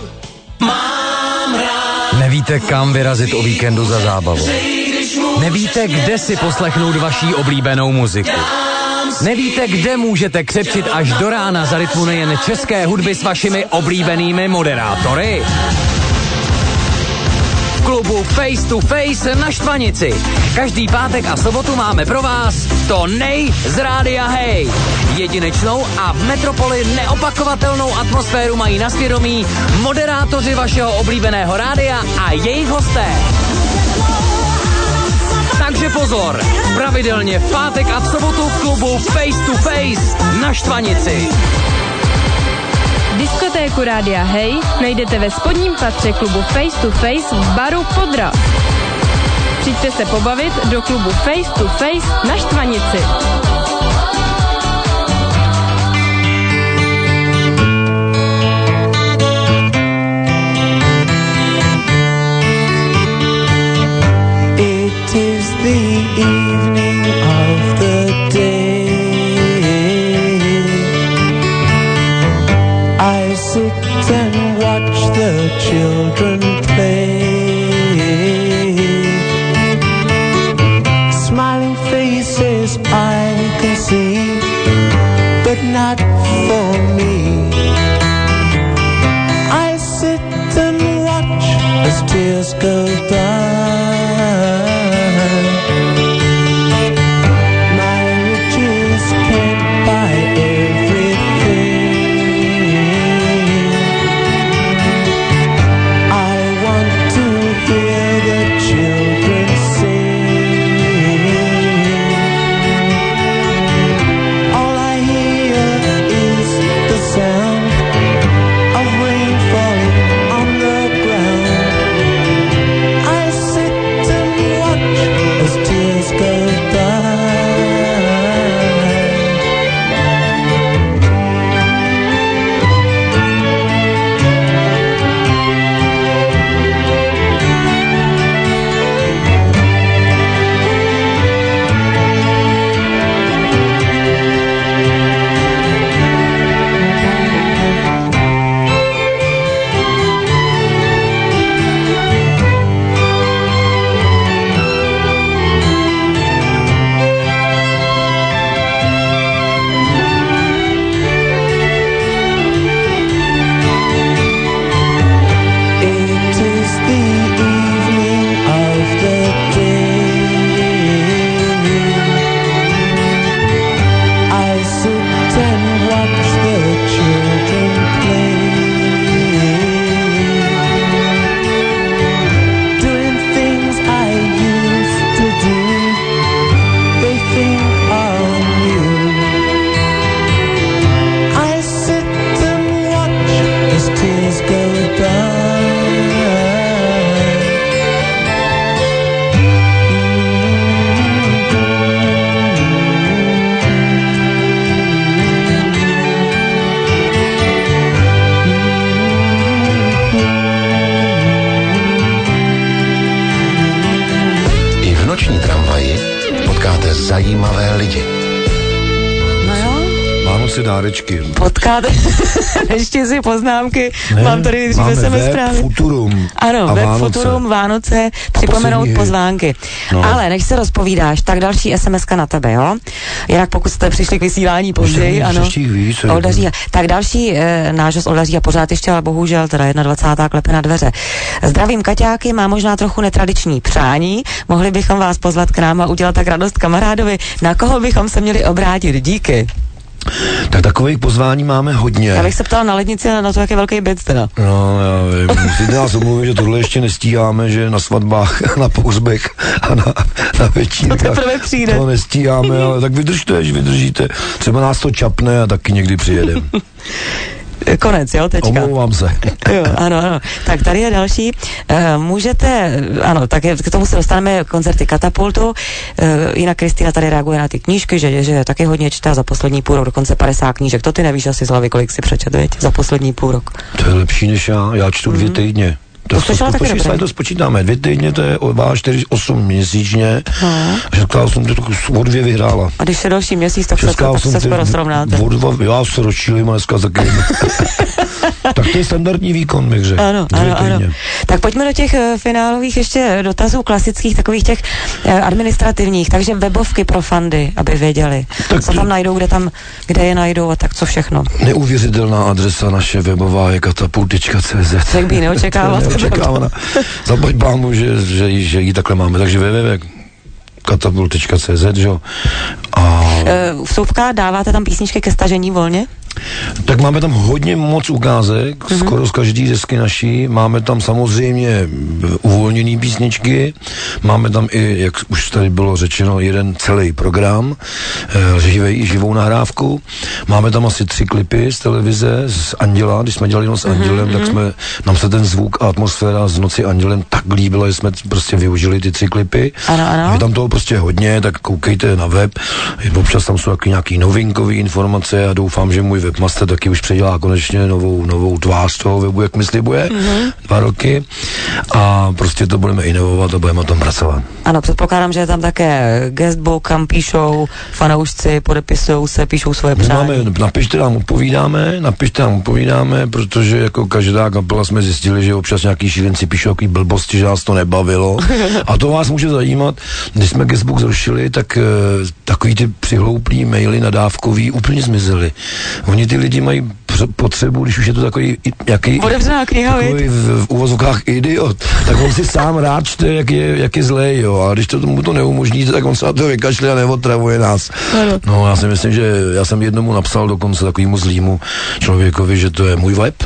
Nevíte, kam vyrazit o víkendu za zábavu. Nevíte, kde si poslechnout vaší oblíbenou muziku. Nevíte, kde můžete křepčit až do rána za rytmu nejen české hudby s vašimi oblíbenými moderátory. V klubu Face to Face na Štvanici. Každý pátek a sobotu máme pro vás to nej z Rádia Hej. Jedinečnou a v metropoli neopakovatelnou atmosféru mají na svědomí moderátoři vašeho oblíbeného rádia a jejich hosté. Takže pozor, pravidelně v pátek a v sobotu v klubu Face to Face na Štvanici. Diskotéku Rádia Hej najdete ve spodním patře klubu Face to Face v baru Podra. Přijďte se pobavit do klubu Face to Face na Štvanici. It is the evening of the day. I sit and watch the children play. Smiling faces I can see, but not for me. I sit and watch as tears go by. My riches can't buy every Noční tramvaji potkáte zajímavé lidi. No jo. Vánoce dárečky. Potkáte ještě si poznámky. Ne, Mám tady dříve se web zprávy. Futurum. Ano, a web Vánoce. Futurum, Vánoce, připomenout poslední pozvánky. No. Ale než se rozpovídáš, tak další es em eska na tebe, jo? Jinak pokud jste přišli k vysílání později, ano. Příštích víc. Oldaří. Tak další e, náš Oldaří a pořád ještě, ale bohužel teda dvacátá první klepe na dveře. Zdravím Kaťáky, má možná trochu netradiční přání. Mohli bychom vás pozvat k nám a udělat tak radost kamarádovi. Na koho bychom se měli obrátit? Díky. Tak takových pozvání máme hodně. Já bych se ptal na lednici na to, jak je velký byt teda. No, já vím. Musíte nás omluvit, že tohle ještě nestíháme, že na svatbách, na pohřbech a na, na večírkách. To teprve přijde. To nestíháme, ale tak vydržte, že vydržíte. Třeba nás to čapne a taky někdy přijedeme. Konec, jo, teďka. Omlouvám se. Jo, ano, ano. Tak tady je další. Uh, můžete, ano, tak je, k tomu se dostaneme koncerty Katapultu. Uh, jinak Kristýna tady reaguje na ty knížky, že, že taky hodně čtá za poslední půl rok, dokonce padesát knížek. To ty nevíš asi z hlavy, kolik si přečet, viď? Za poslední půl rok. To je lepší než já. Já čtu dvě týdně. To, to, to, to, to, to spočítáme. Dvě týdně, to je o čtyři osm měsíčně. No. Česká osm to o dvě vyhrála. A když je další měsíc, tak Česká se, tak se skoro srovnáte. Já se rozčílím a dneska taky. Tak to je standardní výkon, bych řekl. Ano, ano, ano. Tak pojďme do těch uh, finálových ještě dotazů klasických, takových těch uh, administrativních, takže webovky pro fandy, aby věděli, tak co tam najdou, kde tam, kde je najdou a tak co všechno. Neuvěřitelná adresa naše webová je katapult tečka cé zet. Jak by neočekával. Neočekávaná. Zaplať pámu, že, že, že ji takhle máme, takže www tečka katapult tečka cé zet, že jo. A... Uh, vstupka, dáváte tam písničky ke stažení volně? Tak máme tam hodně moc ukázek, mm-hmm. skoro z každý desky naší. Máme tam samozřejmě uvolněný písničky, máme tam i, jak už tady bylo řečeno, jeden celý program, e, živej, živou nahrávku. Máme tam asi tři klipy z televize, z Anděla, když jsme dělali jenom s Andělem, mm-hmm. tak jsme, nám se ten zvuk a atmosféra z Noci Andělem tak líbila, že jsme prostě využili ty tři klipy. Ano, ano. Je tam toho prostě hodně, tak koukejte na web. Občas tam jsou taky nějaký novinkové informace a doufám, že můj webmaster taky už předělá konečně novou, novou tvář toho webu, jak mi slibuje, mm-hmm. dva roky a prostě to budeme inovovat a budeme tam pracovat. Ano, předpokládám, že je tam také guestbook, kam píšou fanoušci, podepisují se, píšou svoje přání. Máme, napište nám, odpovídáme, napište nám, odpovídáme, protože jako každá kapela jsme zjistili, že občas nějaký šílenci píšou takový blbosti, že nás to nebavilo a to vás může zajímat. Když jsme guestbook zrušili, tak uh, takový ty přihlouplý maily nadávkový úplně zmizely. Oni ty lidi mají potřebu, když už je to takový, jaký, otevřená kniha, takový v, v uvozovkách idiot, tak on si sám rád čte, jak je, jak je zlej, jo, a když to tomu to neumožníte, tak on se na to vykašle a neotravuje nás. Ano. No, já si myslím, že já jsem jednomu napsal dokonce takovýmu zlýmu člověkovi, že to je můj web.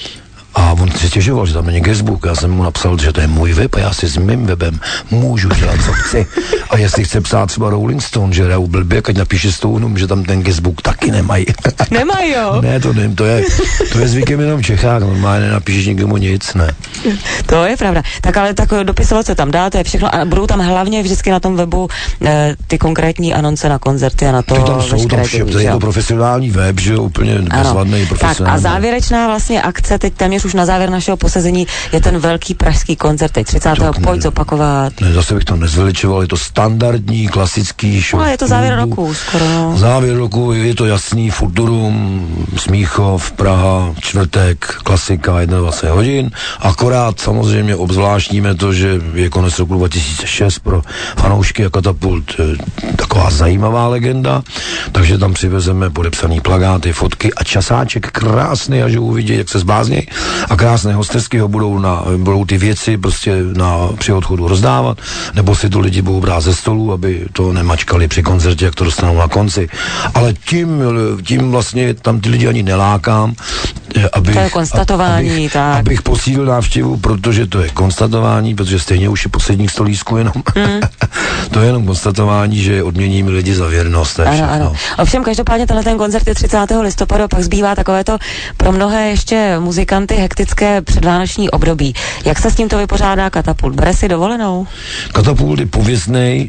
A on si stěžoval, že tam není guestbook. Já jsem mu napsal, že to je můj web a já si s mým webem můžu dělat, co chci. A jestli chce psát třeba Rolling Stone, že hrajou blbě, ať napíše Stoneům, že tam ten guestbook taky nemají. Nemají, jo? Ne, to nevím, to je, to je zvykem jenom v Čechách, normálně nenapíšeš nikomu nic, ne. To je pravda. Tak ale tak dopisovat se tam dá, to je všechno. A budou tam hlavně vždycky na tom webu e, ty konkrétní anonce na koncerty a na to. Ty tam jsou, tam vše, to je to profesionální web, že jo, úplně bezvadný profesionální. Tak a závěrečná vlastně akce, teď téměř už na závěr našeho posezení je ten velký pražský koncert, teď třicátého pojď zopakovat. Ne, zase bych to nezveličoval, je to standardní, klasický show. No, je to závěr roku skoro. No. Závěr roku, je to jasný, Futurum, Smíchov, Praha, čtvrtek, klasika, dvacet jedna hodin. Akorát samozřejmě obzvláštníme to, že je konec roku dva tisíce šest pro fanoušky a Katapult taková zajímavá legenda, takže tam přivezeme podepsaný plakáty, fotky a časáček krásný, až ho uvidí, jak se zblázní. A krásné hostesky ho budou, na, budou ty věci prostě na, při odchodu rozdávat, nebo si to lidi budou brát ze stolu, aby to nemačkali při koncertě, jak to dostanou na konci. Ale tím, tím vlastně tam ty lidi ani nelákám, abych, to je konstatování, abych, tak. abych posílil návštěvu, protože to je konstatování, protože stejně už je posledních stolísků jenom. Mm. To je jenom konstatování, že odměníme lidi za věrnost. To je ano, všechno. ano. Ovšem každopádně tenhle ten koncert je třicátého listopadu, pak zbývá takovéto pro mnohé ještě muzikanty hektické předvánoční období. Jak se s tímto vypořádá Katapult? Bere si dovolenou? Katapult je pověstnej,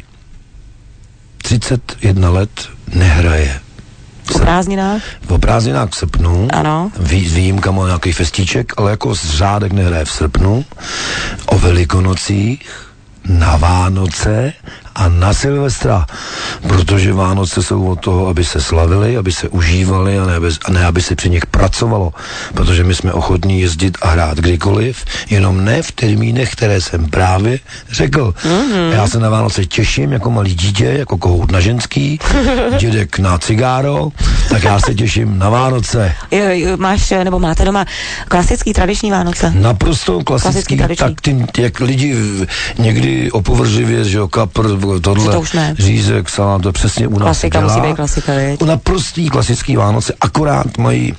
třicet jedna let nehraje. O prázdninách? O prázdninách v srpnu. Ano. Vý, s výjimkama nějaký festíček, ale jako z řádek nehraje v srpnu. O Velikonocích, na Vánoce a na Silvestra, protože Vánoce jsou od toho, aby se slavili, aby se užívali a ne, aby, a ne aby se při nich pracovalo, protože my jsme ochotní jezdit a hrát kdykoliv, jenom ne v termínech, které jsem právě řekl. Mm-hmm. Já se na Vánoce těším jako malý dítě, jako kohout na ženský, dědek na cigáro, tak já se těším na Vánoce. Jo, jo, máš, nebo máte doma klasický tradiční Vánoce? Naprosto klasický, klasický tak ty, jak lidi někdy opovržlivě, že jo, kapr, tohle, to řízek, salát, to přesně u nás klasika dělá. Musí být klasika, viď? Naprostý klasický Vánoce, akorát mají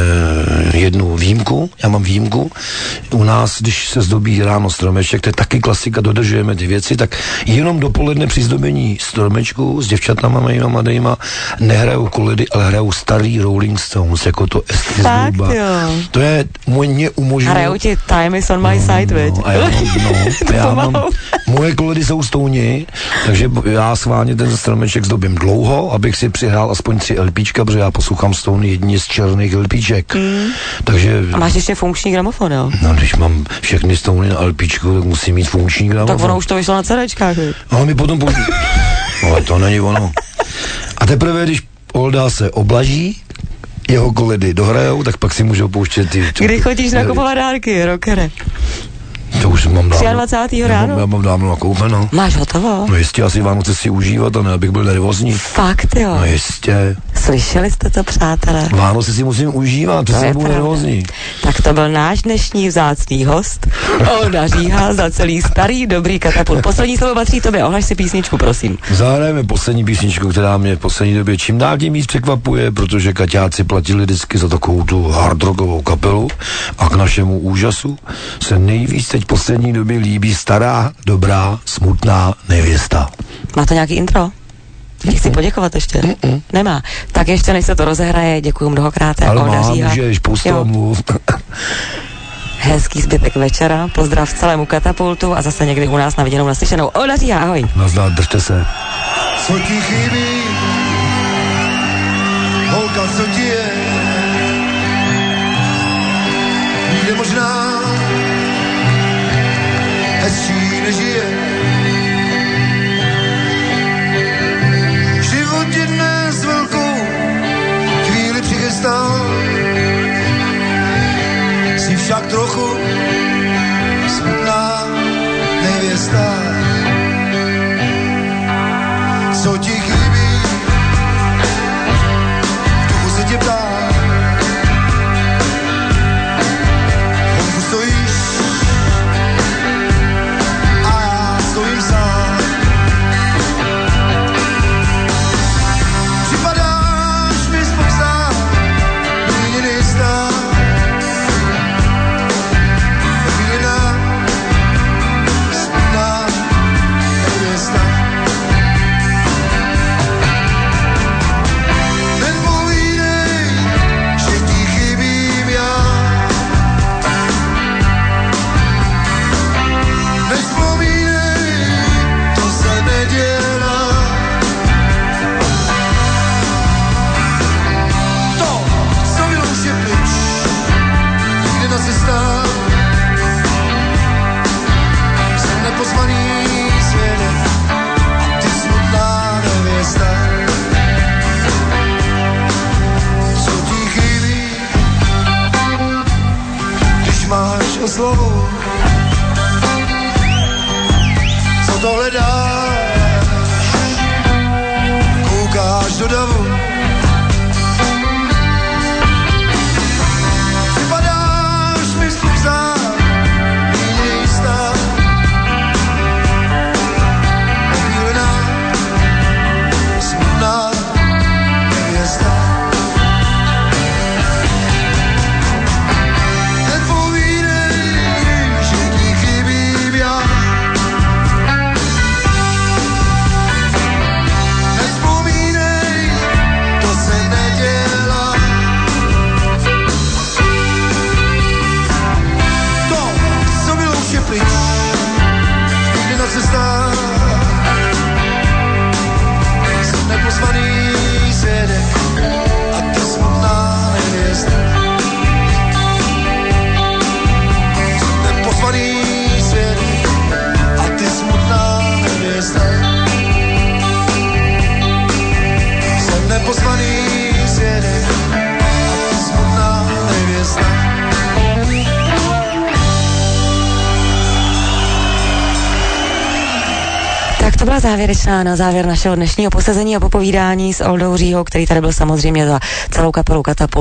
e, jednu výjimku, já mám výjimku, u nás, když se zdobí ráno stromeček, to je taky klasika, dodržujeme ty věci, tak jenom dopoledne při zdobení stromečku s děvčatama mýma mladýma nehrajou koledy, ale hrajou starý Rolling Stones, jako to Esther Zhruba. To je, mě umožňuje... Hrajou ti Time is on my no, side, viď? No, a já, no, a já mám, moje koledy jsou stouni, takže já schválně ten stromeček zdobím dlouho, abych si přihrál aspoň tři LPčka, protože já poslouchám stouny jedině z černých LPček. Mm. Takže... A máš ještě funkční gramofon, jo? No, když mám všechny stouny na LPčku, tak musím mít funkční gramofon. Tak ono už to vyšlo na CDčkách, viď? Ale mi potom... Po... Ale to není ono. A teprve, když Olda se oblaží, jeho koledy dohrajou, tak pak si můžou pouštět ty... Kdy chodíš nakupovat dárky, rockere? To už mám dávno. dvacátého ráno? Já mám dávno nakoupeno. Máš hotovo? No jistě, asi Vánoce si užívat, a ne, abych byl nervózní. Fakt, jo? No jistě. Slyšeli jste to, přátelé? Vánoce si musím užívat, to jsem budu nervózní. Tak to byl náš dnešní vzácný host, Olda Říha, za celý starý dobrý Katapult. Poslední slovo patří tobě, ohlaš si písničku, prosím. Zahrajeme poslední písničku, která mě v poslední době čím dál tím víc překvapuje, protože Kaťáci platili vždycky za takovou tu hardrockovou kapelu a k našemu úžasu se nejvíc teď v poslední době líbí stará, dobrá, smutná nevěsta. Má to nějaký intro? Já chci poděkovat ještě. Mm-mm. Nemá. Tak ještě než se to rozehraje, děkuju mnohokrát. Ale má, můžeš, pousta mluv. Hezký zbytek večera, pozdrav celému Katapultu a zase někdy u nás na viděnou naslyšenou. Olda Říha, ahoj. Nazdar, držte se. Co ti chybí, holka, co ti je, nikde možná hezčí nežije. Život ti dnes velkou chvíli přichystal, jsi však trochu smutná nevěsta. Co ti chybí, v duchu se tě ptá, honku stojíš a já stojím sám. Připadáš mi spousta míněný jistá, chvílina smutná nevěsta. Slovo, co to hledáš, koukáš do davu, připadáš mi spousta nejistá, chvílina smutná nevěsta. nepozvaný svědek a ty smutná nevěsta. Tak to byla závěrečná na závěr našeho dnešního posezení a popovídání s Oldou Říhou, který tady byl samozřejmě za celou kapelu Katapult.